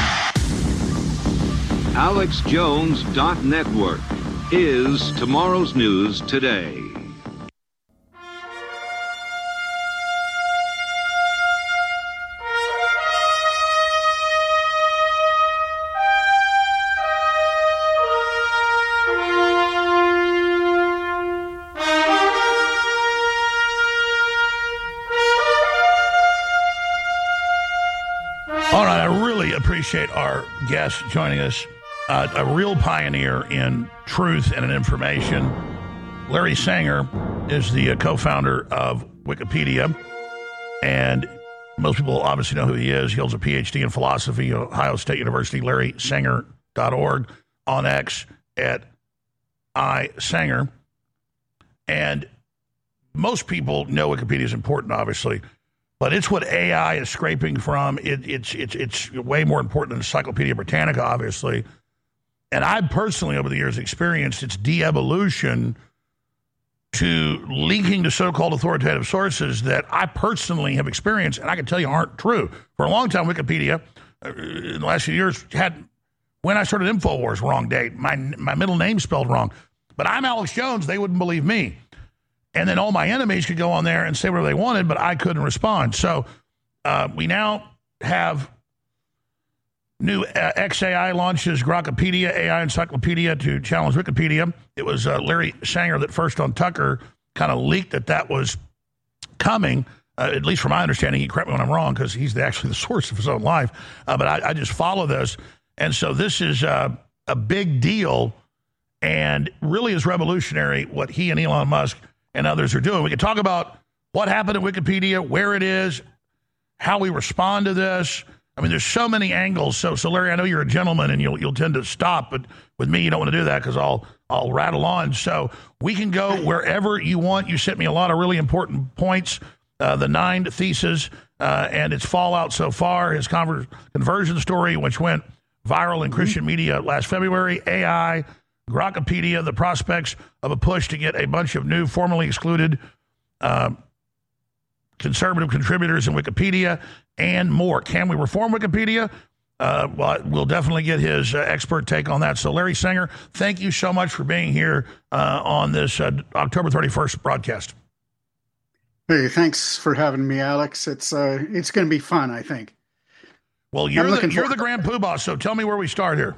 alex jones dot network is tomorrow's news today. All right, I really appreciate our guest joining us, uh, a real pioneer in truth and in information. Larry Sanger is the uh, co-founder of Wikipedia, and most people obviously know who he is. He holds a P H D in philosophy, Ohio State University, larry sanger dot org on X, at iSanger. And most people know Wikipedia is important, obviously, but it's what A I is scraping from. It, it's, it's, it's way more important than Encyclopedia Britannica, obviously. And I've personally, over the years, experienced its de-evolution to linking to so-called authoritative sources that I personally have experienced, and I can tell you aren't true. For a long time, Wikipedia, uh, in the last few years, had, when I started InfoWars, wrong date. My, my middle name spelled wrong. But I'm Alex Jones. They wouldn't believe me. And then all my enemies could go on there and say whatever they wanted, but I couldn't respond. So uh, we now have new uh, X A I launches Grokpedia, A I encyclopedia to challenge Wikipedia. It was uh, Larry Sanger that first on Tucker kind of leaked that that was coming, uh, at least from my understanding. He correct me when I'm wrong because he's the, actually the source of his own life. Uh, but I, I just follow this. And so this is uh, a big deal and really is revolutionary what he and Elon Musk and others are doing. We can talk about what happened at Wikipedia, where it is, how we respond to this. I mean, there's so many angles. So, so Larry, I know you're a gentleman and you'll you'll tend to stop, but with me, you don't want to do that because I'll I'll rattle on. So we can go wherever you want. You sent me a lot of really important points, uh, the nine theses uh, and its fallout so far, his conver- conversion story, which went viral in Christian media last February, A I, Grokpedia, the prospects of a push to get a bunch of new formerly excluded uh, conservative contributors in Wikipedia, and more. Can we reform Wikipedia? Uh, well, we'll definitely get his uh, expert take on that. So, Larry Sanger, thank you so much for being here uh, on this uh, October thirty-first broadcast. Hey, thanks for having me, Alex. It's uh, it's going to be fun, I think. Well, you're the, you're the grand poobah, so tell me where we start here.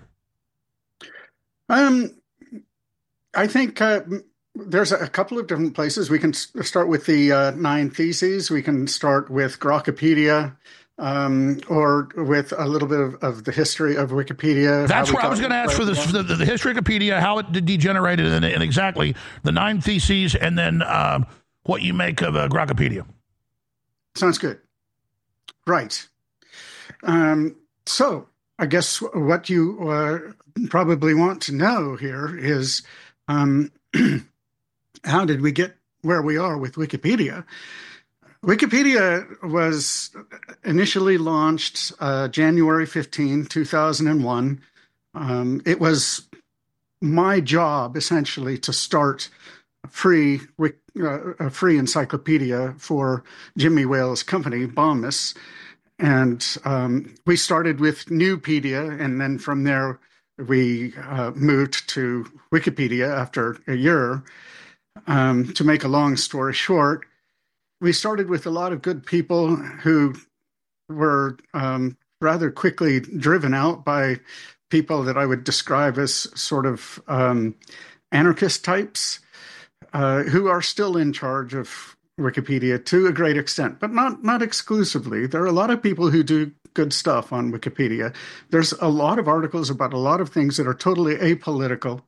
Um, I think uh, there's a couple of different places. We can start with the uh, nine theses. We can start with Grokpedia, um, or with a little bit of, of the history of Wikipedia. That's where I was going to ask for this, the, the history of Wikipedia, how it degenerated, and, and exactly the nine theses, and then um, what you make of uh, Grokpedia. Sounds good. Right. Um, so I guess what you uh, probably want to know here is um, how did we get where we are with Wikipedia? Wikipedia was initially launched uh, January fifteenth, two thousand one. Um, it was my job, essentially, to start a free, uh, a free encyclopedia for Jimmy Wales' company, Bombas. And um, we started with Newpedia, and then from there we uh, moved to Wikipedia after a year. Um, to make a long story short, we started with a lot of good people who were um, rather quickly driven out by people that I would describe as sort of um, anarchist types, uh, who are still in charge of Wikipedia to a great extent, but not not exclusively. There are a lot of people who do good stuff on Wikipedia. There's a lot of articles about a lot of things that are totally apolitical.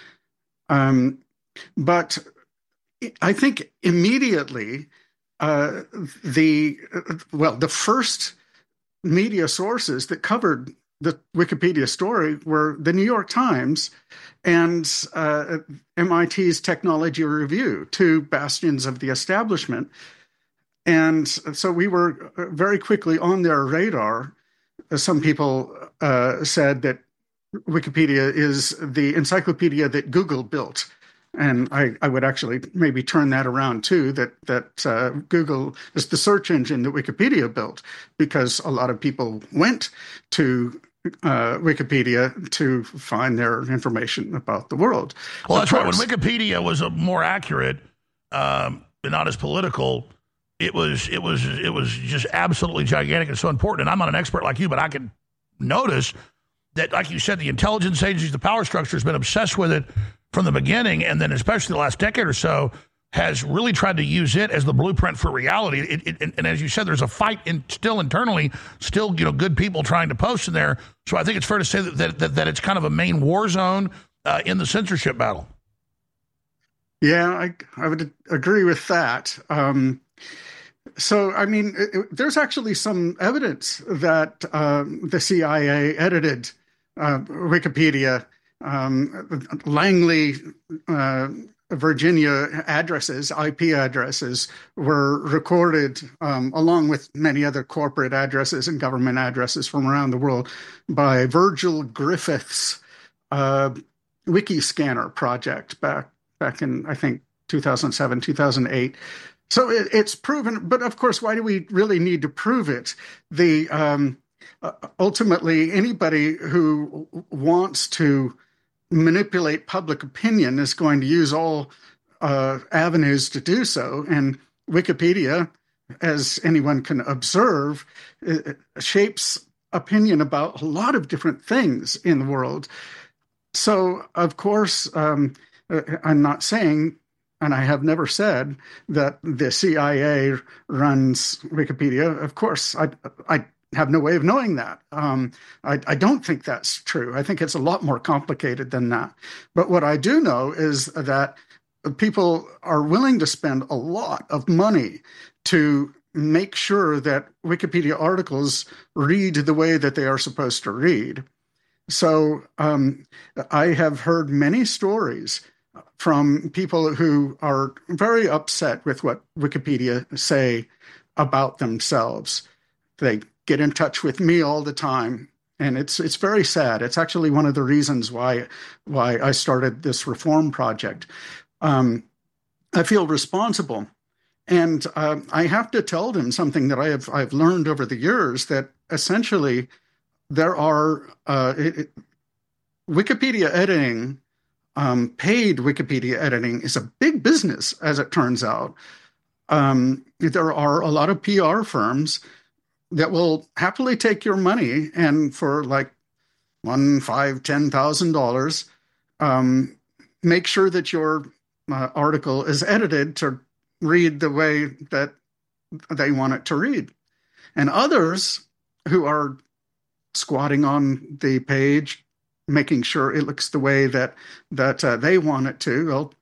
Um, but I think immediately uh, the, well, the first media sources that covered the Wikipedia story were the New York Times and uh, M I T's Technology Review, two bastions of the establishment. And so we were very quickly on their radar. Some people uh, said that Wikipedia is the encyclopedia that Google built. And I, I would actually maybe turn that around too, that, that uh, Google is the search engine that Wikipedia built, because a lot of people went to uh, Wikipedia to find their information about the world. Well, that's right. When Wikipedia was a more accurate, um, and not as political, it was it was it was just absolutely gigantic and so important. And I'm not an expert like you, but I can notice that, like you said, the intelligence agencies, the power structure has been obsessed with it from the beginning, and then especially the last decade or so, has really tried to use it as the blueprint for reality. It, it, and, and as you said, there's a fight in, still internally, still you know good people trying to post in there. So I think it's fair to say that that, that, that it's kind of a main war zone uh, in the censorship battle. Yeah, I, I would agree with that. Um, so, I mean, it, it, there's actually some evidence that um, the C I A edited uh, Wikipedia um, Langley, uh, Virginia addresses, I P addresses, were recorded um, along with many other corporate addresses and government addresses from around the world by Virgil Griffiths' uh, Wikiscanner project back back in, I think, two thousand seven, two thousand eight. So it, it's proven, but of course, why do we really need to prove it? The um, uh, ultimately, anybody who wants to manipulate public opinion is going to use all uh, avenues to do so. And Wikipedia, as anyone can observe, it shapes opinion about a lot of different things in the world. So, of course, um, I'm not saying, and I have never said, that the C I A runs Wikipedia. Of course, I, I have no way of knowing that. Um, I, I don't think that's true. I think it's a lot more complicated than that. But what I do know is that people are willing to spend a lot of money to make sure that Wikipedia articles read the way that they are supposed to read. So um, I have heard many stories from people who are very upset with what Wikipedia say about themselves. They get in touch with me all the time, and it's it's very sad. It's actually one of the reasons why why I started this reform project. Um, I feel responsible, and uh, I have to tell them something that I have I've learned over the years, that essentially there are uh, it, Wikipedia editing, um, paid Wikipedia editing is a big business, as it turns out. Um, there are a lot of P R firms that will happily take your money and for like one, five, ten thousand dollars, um, make sure that your uh, article is edited to read the way that they want it to read. And others who are squatting on the page, making sure it looks the way that that uh, they want it to, well,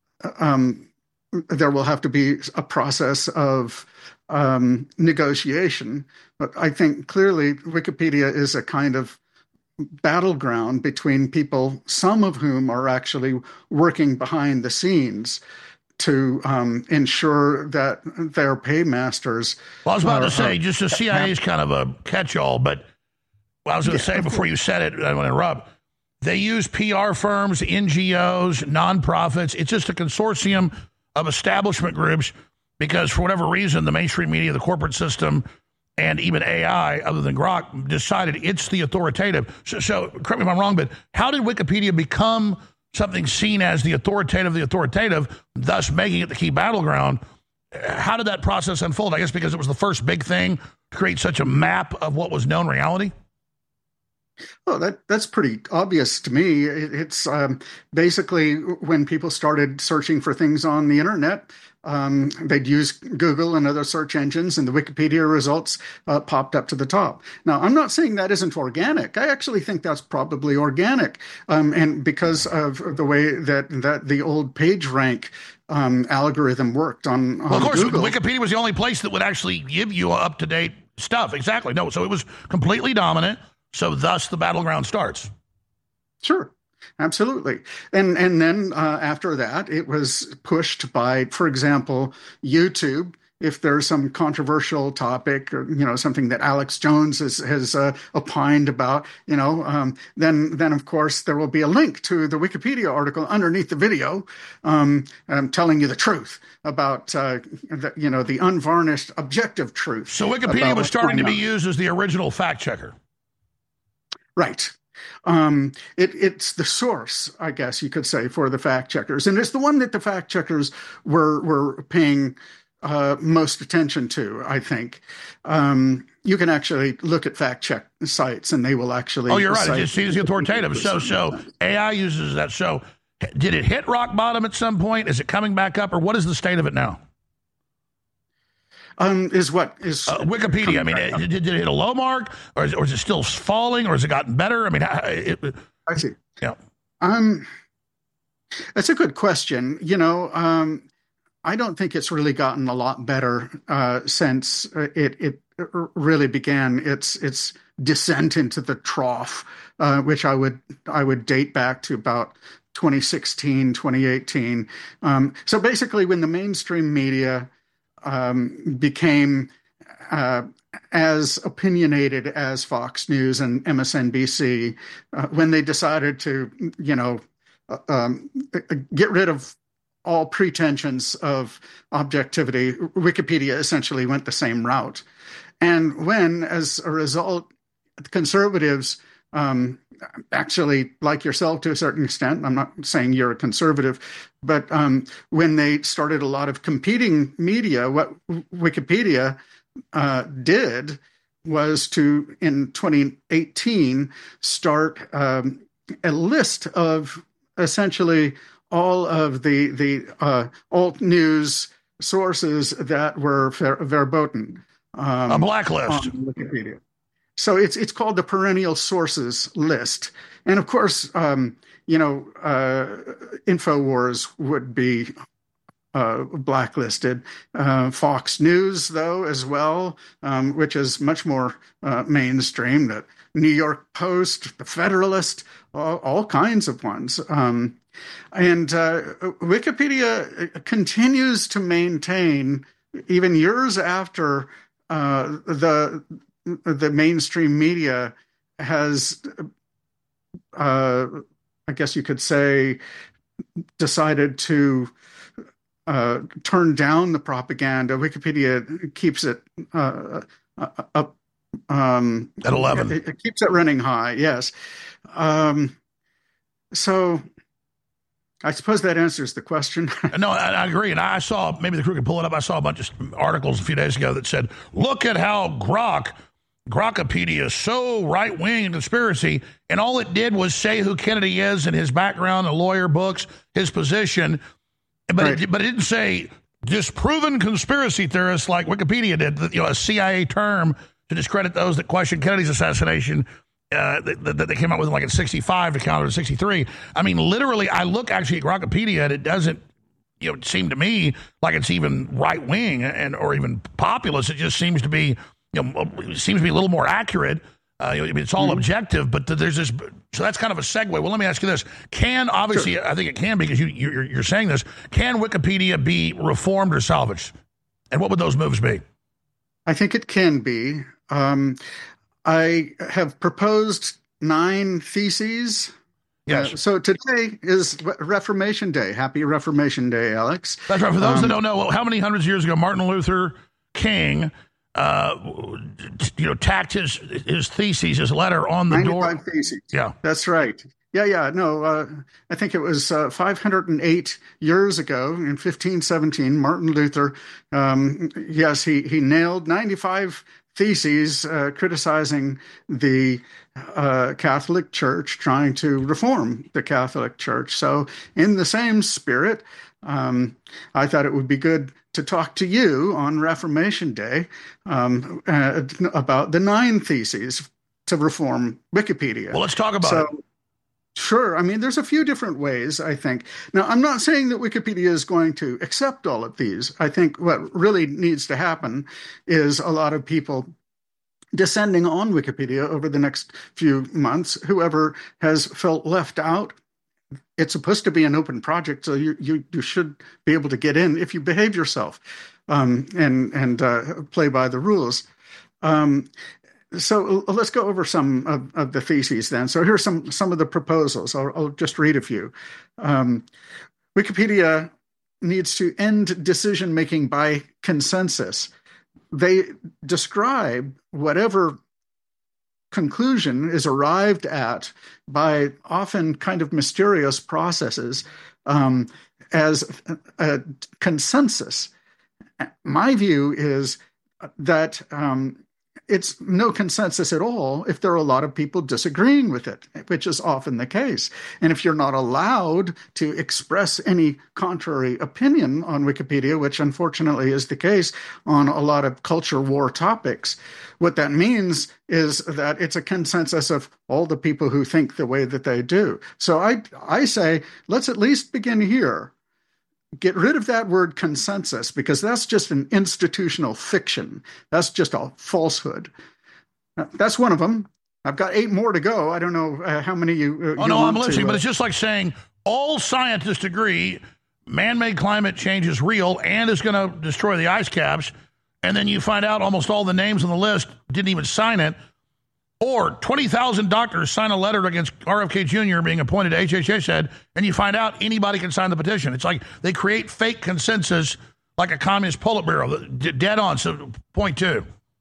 um, there will have to be a process of um, negotiation. But I think clearly Wikipedia is a kind of battleground between people, some of whom are actually working behind the scenes to um, ensure that their paymasters. Well, I was about are, to say, are, just the C I A is kind of a catch-all, but well, I was going to yeah, say before you said it, I want to interrupt. They use P R firms, N G Os, nonprofits. It's just a consortium of establishment groups because for whatever reason, the mainstream media, the corporate system, and even A I, other than Grok, decided it's the authoritative. So, so correct me if I'm wrong, but how did Wikipedia become something seen as the authoritative, the authoritative, thus making it the key battleground? How did that process unfold? I guess because it was the first big thing to create such a map of what was known reality? Well, that that's pretty obvious to me. It, it's um, basically when people started searching for things on the internet, um, they'd use Google and other search engines, and the Wikipedia results uh, popped up to the top. Now, I'm not saying that isn't organic. I actually think that's probably organic, um, and because of the way that that the old PageRank um, algorithm worked on, on well, of course, Google. Wikipedia was the only place that would actually give you up-to-date stuff. Exactly. No, so it was completely dominant. So thus the battleground starts. Sure, absolutely. And and then uh, after that, it was pushed by, for example, YouTube. If there's some controversial topic or, you know, something that Alex Jones has, has uh, opined about, you know, um, then, then, of course, there will be a link to the Wikipedia article underneath the video um, um, telling you the truth about, uh, the, you know, the unvarnished, objective truth. So Wikipedia was starting to be used as the original fact checker. Right. Um, it, it's the source, I guess you could say, for the fact checkers. And it's the one that the fact checkers were were paying uh, most attention to, I think. Um, you can actually look at fact check sites and they will actually. Oh, you're right. It seems authoritative. So, so A I uses that. So did it hit rock bottom at some point? Is it coming back up, or what is the state of it now? Um, is what is uh, Wikipedia? I mean, did, did it hit a low mark, or is, or is it still falling, or has it gotten better? I mean, it, it, I see. Yeah, um, that's a good question. You know, um, I don't think it's really gotten a lot better uh, since it it really began its its descent into the trough, uh, which I would I would date back to about twenty sixteen, twenty eighteen. Um, so basically, when the mainstream media um, became uh, as opinionated as Fox News and M S N B C, uh, when they decided to, you know, uh, um, get rid of all pretensions of objectivity, Wikipedia essentially went the same route. And when, as a result, conservatives, um, actually, like yourself to a certain extent, I'm not saying you're a conservative, but um, when they started a lot of competing media, what Wikipedia uh, did was to, in twenty eighteen, start um, a list of essentially all of the the uh, alt news sources that were ver- verboten. Um, a blacklist. On Wikipedia. So it's it's called the perennial sources list. And of course, um, you know, uh, InfoWars would be uh, blacklisted. Uh, Fox News, though, as well, um, which is much more uh, mainstream. The New York Post, the Federalist, all, all kinds of ones. Um, and uh, Wikipedia continues to maintain, even years after uh, the the mainstream media has, uh, I guess you could say, decided to uh, turn down the propaganda. Wikipedia keeps it uh, up um, at eleven. It, it keeps it running high. Yes. Um, so I suppose that answers the question. No, I, I agree. And I saw, maybe the crew can pull it up, I saw a bunch of articles a few days ago that said, look at how Grok, Grokopedia is so right-wing and conspiracy, and all it did was say who Kennedy is and his background, the lawyer, books, his position, but, right. it, but it didn't say disproven conspiracy theorists like Wikipedia did, you know, a C I A term to discredit those that questioned Kennedy's assassination. Uh, that, that they came out with like at sixty-five to counter to sixty-three. I mean, literally, I look actually at Grokopedia and it doesn't, you know, seem to me like it's even right wing and or even populist. It just seems to be, you know, it seems to be a little more accurate. Uh, I mean, it's all mm-hmm. objective, but there's this. So that's kind of a segue. Well, let me ask you this: Can obviously, sure. I think it can because you you're, you're saying this. Can Wikipedia be reformed or salvaged? And what would those moves be? I think it can be. Um, I have proposed nine theses. Yes. Uh, so today is Reformation Day. Happy Reformation Day, Alex. That's right. For those um, that don't know, well, how many hundreds of years ago Martin Luther King, uh, you know, tacked his his theses, his letter on the door? ninety-five theses. Yeah. That's right. Yeah, yeah. No, uh, I think it was uh, five hundred eight years ago in fifteen seventeen, Martin Luther, um, yes, he, he nailed ninety-five theses uh, criticizing the uh, Catholic Church, trying to reform the Catholic Church. So in the same spirit, um, I thought it would be good to talk to you on Reformation Day um, uh, about the nine theses to reform Wikipedia. Well, let's talk about so, it. Sure. I mean, there's a few different ways, I think. Now, I'm not saying that Wikipedia is going to accept all of these. I think what really needs to happen is a lot of people descending on Wikipedia over the next few months, whoever has felt left out. It's supposed to be an open project, so you you, you should be able to get in if you behave yourself um, and, and uh, play by the rules. Um So let's go over some of, of the theses then. So here's some, some of the proposals. I'll, I'll just read a few. Um, Wikipedia needs to end decision-making by consensus. They describe whatever conclusion is arrived at by often kind of mysterious processes um, as a, a consensus. My view is that um, it's no consensus at all if there are a lot of people disagreeing with it, which is often the case. And if you're not allowed to express any contrary opinion on Wikipedia, which unfortunately is the case on a lot of culture war topics, what that means is that it's a consensus of all the people who think the way that they do. So I, I say, let's at least begin here. get rid of that word consensus, because that's just an institutional fiction. That's just a falsehood. Uh, that's one of them. I've got eight more to go. I don't know uh, how many you. Uh, oh, you no, I'm want listening, to, uh, but it's just like saying all scientists agree man-made climate change is real and is going to destroy the ice caps, and then you find out almost all the names on the list didn't even sign it, or twenty thousand doctors sign a letter against R F K Junior being appointed to H H S head, and you find out anybody can sign the petition. It's like they create fake consensus like a communist Politburo. D- dead on, so point two.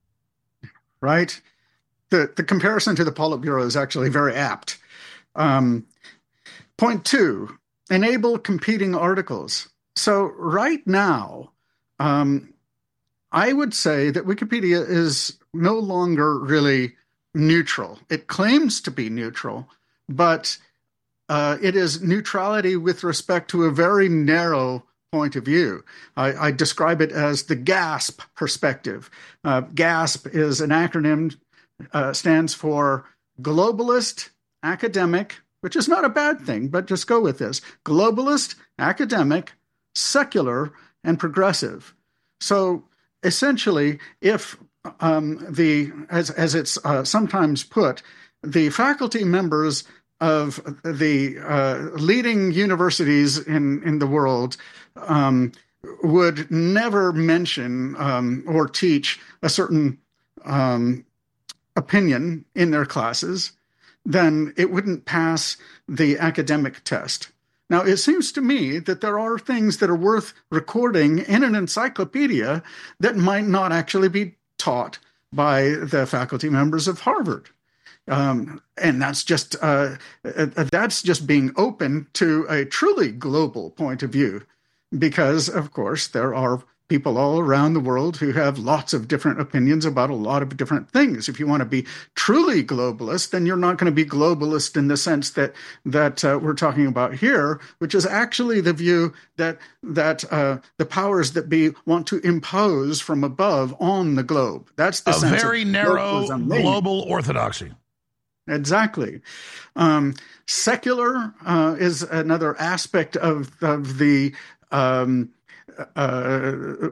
Right? The, the comparison to the Politburo is actually very apt. Um, point two, enable competing articles. So right now, um, I would say that Wikipedia is no longer really neutral. It claims to be neutral, but uh, it is neutrality with respect to a very narrow point of view. I, I describe it as the GASP perspective. Uh, GASP is an acronym, uh, stands for Globalist, Academic, which is not a bad thing, but just go with this. Globalist, Academic, Secular, and Progressive. So essentially, if um, the, as, as it's uh, sometimes put, the faculty members of the uh, leading universities in, in the world um, would never mention um, or teach a certain um, opinion in their classes, then it wouldn't pass the academic test. Now, it seems to me that there are things that are worth recording in an encyclopedia that might not actually be taught by the faculty members of Harvard. Um, and that's just uh, that's just being open to a truly global point of view, because, of course, there are people all around the world who have lots of different opinions about a lot of different things. If you want to be truly globalist, then you're not going to be globalist in the sense that that uh, we're talking about here, which is actually the view that that uh, the powers that be want to impose from above on the globe. That's the a sense very of narrow globalism. global orthodoxy. Exactly. Um, secular uh, is another aspect of of the um, uh,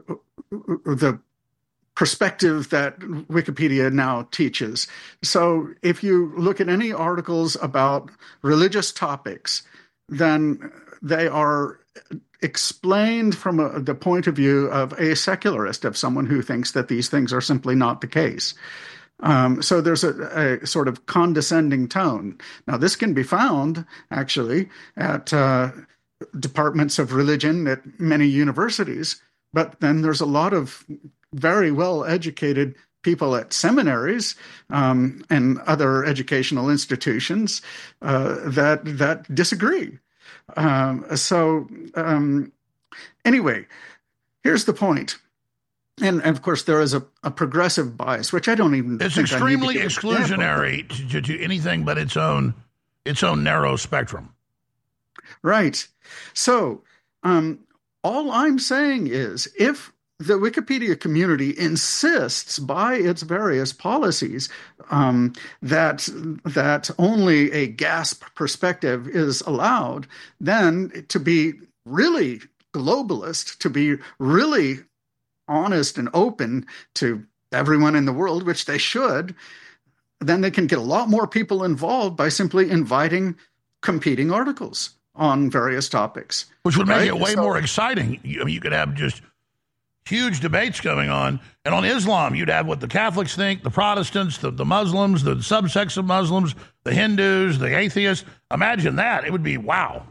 the perspective that Wikipedia now teaches. So if you look at any articles about religious topics, then they are explained from a, the point of view of a secularist, of someone who thinks that these things are simply not the case. Um, so there's a, a sort of condescending tone. Now, this can be found, actually, at uh, departments of religion at many universities, but then there's a lot of very well-educated people at seminaries um, and other educational institutions uh, that that disagree. Um, so um, anyway, here's the point. And, of course, there is a, a progressive bias, which I don't even it's think extremely I need to exclusionary to, to, to anything but its own its own narrow spectrum. Right. So um, all I'm saying is if the Wikipedia community insists by its various policies um, that that only a GASP perspective is allowed, then to be really globalist, to be really honest and open to everyone in the world, which they should, then they can get a lot more people involved by simply inviting competing articles on various topics. Which would make right? it way so, more exciting. You, I mean, you could have just huge debates going on. And on Islam, you'd have what the Catholics think, the Protestants, the, the Muslims, the subsects of Muslims, the Hindus, the atheists. Imagine that. It would be wow.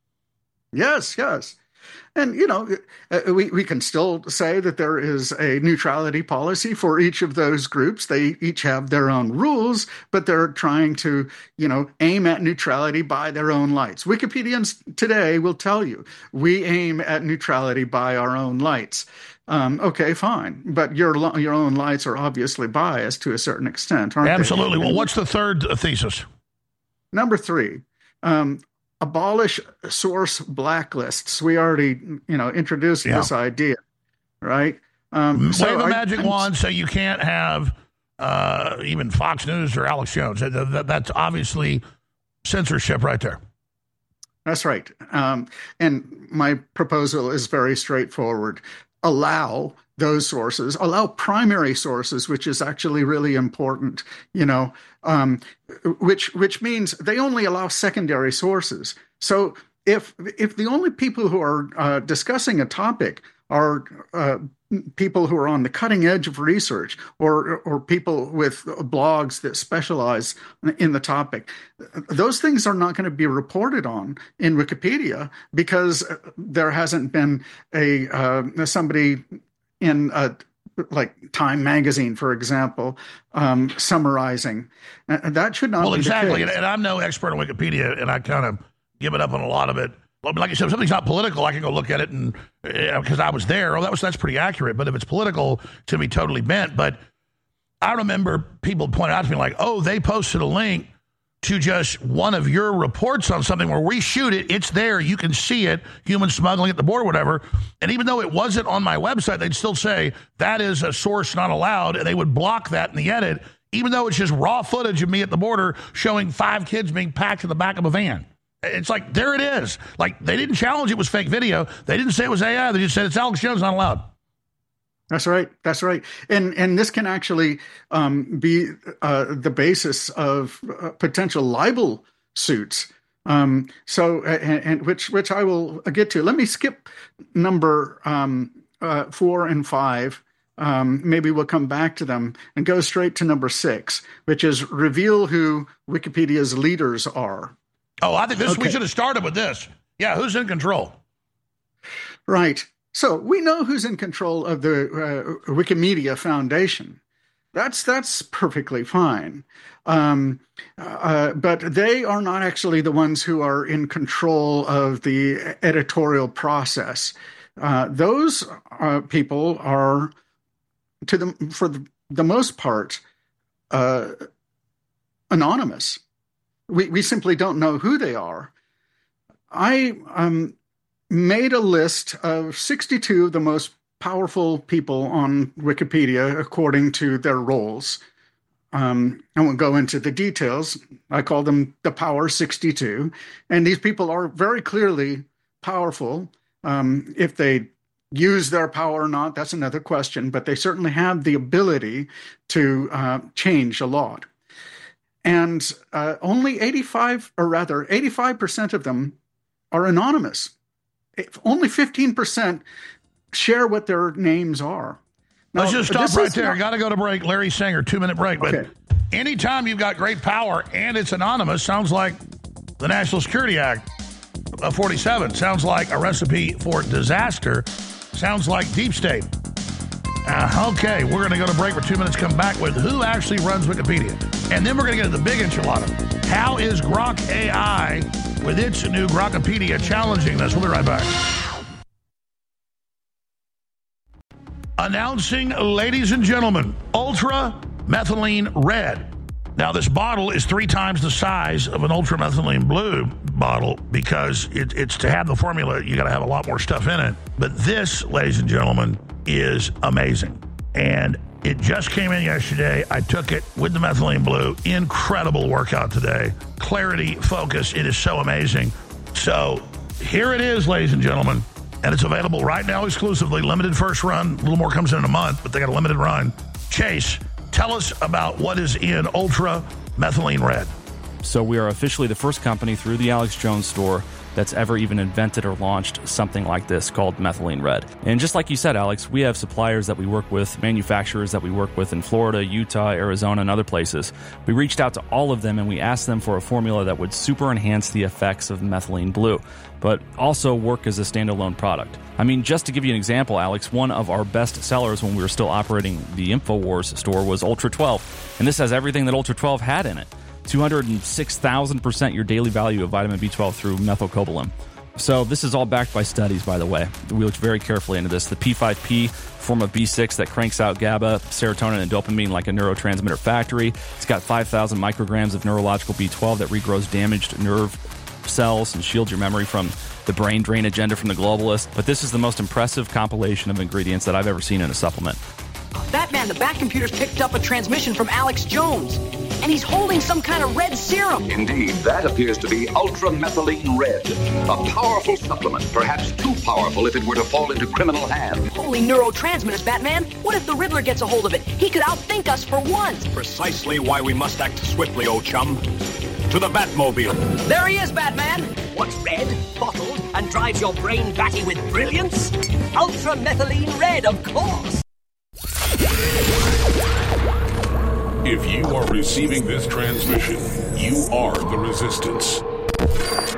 Yes, yes. And, you know, we, we can still say that there is a neutrality policy for each of those groups. They each have their own rules, but they're trying to, you know, aim at neutrality by their own lights. Wikipedians today will tell you, we aim at neutrality by our own lights. Um, okay, fine. But your your own lights are obviously biased to a certain extent, aren't Absolutely. they? Absolutely. Well, what's the third thesis? Number three. Um, Abolish source blacklists. We already, you know, introduced yeah. this idea, right? Um, Wave so a I, magic I'm, wand so you can't have uh, even Fox News or Alex Jones. That, that, that's obviously censorship right there. That's right. Um, and my proposal is very straightforward. Allow those sources, allow primary sources, which is actually really important, you know, um, which which means they only allow secondary sources. So if if the only people who are uh, discussing a topic are uh, people who are on the cutting edge of research, or or people with blogs that specialize in the topic, those things are not going to be reported on in Wikipedia because there hasn't been a uh, somebody in a, like Time Magazine, for example, um, summarizing. That should not well, be exactly. the case. And, and I'm no expert on Wikipedia, and I kind of give it up on a lot of it. Well, like I said, if something's not political, I can go look at it, and because uh, I was there, oh, that was that's pretty accurate. But if it's political, it's going to be totally bent. But I remember people pointing out to me like, oh, they posted a link to just one of your reports on something where we shoot it. It's there. You can see it. Human smuggling at the border, whatever. And even though it wasn't on my website, they'd still say that is a source not allowed. And they would block that in the edit, even though it's just raw footage of me at the border showing five kids being packed in the back of a van. It's like, there it is. Like, they didn't challenge it was fake video. They didn't say it was A I. They just said it's Alex Jones, not allowed. That's right. That's right. And and this can actually um, be uh, the basis of uh, potential libel suits. Um, so, and, and which which I will get to. Let me skip number um, uh, four and five. Um, maybe we'll come back to them and go straight to number six, which is reveal who Wikipedia's leaders are. Oh, I think this Okay. we should have started with this. Yeah, who's in control? Right. So we know who's in control of the uh, Wikimedia Foundation. That's that's perfectly fine. Um, uh, but they are not actually the ones who are in control of the editorial process. Uh, those uh, people are, to the for the, the most part, uh, anonymous. We we simply don't know who they are. I um, made a list of sixty-two of the most powerful people on Wikipedia according to their roles. Um, I won't go into the details. I call them the Power sixty-two. And these people are very clearly powerful. Um, if they use their power or not, that's another question. But they certainly have the ability to uh, change a lot. And uh, only eighty-five, or rather eighty-five percent of them are anonymous. If only fifteen percent share what their names are. Now, Let's just stop this right is there. not- Got to go to break. Larry Sanger, two-minute break. But Okay. anytime you've got great power and it's anonymous, sounds like the National Security Act of forty-seven. Sounds like a recipe for disaster. Sounds like deep state. Uh, okay, we're going to go to break for two minutes, come back with who actually runs Wikipedia. And then we're going to get to the big enchilada. How is Grok A I, with its new Grokopedia, challenging this? We'll be right back. Announcing, ladies and gentlemen, Ultra Methylene Red. Now, this bottle is three times the size of an Ultra Methylene Blue bottle because it, it's to have the formula, you got to have a lot more stuff in it. But this, ladies and gentlemen, is amazing. And it just came in yesterday. I took it with the Methylene Blue. Incredible workout today. Clarity, focus. It is so amazing. So here it is, ladies and gentlemen. And it's available right now exclusively. Limited first run. A little more comes in in a month, but they got a limited run. Chase, tell us about what is in Ultra Methylene Red. So we are officially the first company through the Alex Jones store that's ever even invented or launched something like this called Methylene Red. And just like you said, Alex, we have suppliers that we work with, manufacturers that we work with in Florida, Utah, Arizona, and other places. We reached out to all of them and we asked them for a formula that would super enhance the effects of methylene blue, but also work as a standalone product. I mean, just to give you an example, Alex, one of our best sellers when we were still operating the InfoWars store was Ultra twelve, and this has everything that Ultra twelve had in it. two hundred six thousand percent your daily value of vitamin B twelve through methylcobalamin. So this is all backed by studies, by the way. We looked very carefully into this. The P five P, form of B six that cranks out GABA, serotonin, and dopamine like a neurotransmitter factory. It's got five thousand micrograms of neurological B twelve that regrows damaged nerve cells and shields your memory from the brain drain agenda from the globalists. But this is the most impressive compilation of ingredients that I've ever seen in a supplement. Batman, the Bat computers picked up a transmission from Alex Jones. and he's holding some kind of red serum. Indeed, that appears to be ultramethylene red, a powerful supplement, perhaps too powerful if it were to fall into criminal hands. Holy neurotransmitters, Batman. What if the Riddler gets a hold of it? He could outthink us for once. Precisely why we must act swiftly, old chum. To the Batmobile. There he is, Batman. What's red, bottled, and drives your brain batty with brilliance? Ultramethylene red, of course. If you are receiving this transmission, you are the Resistance.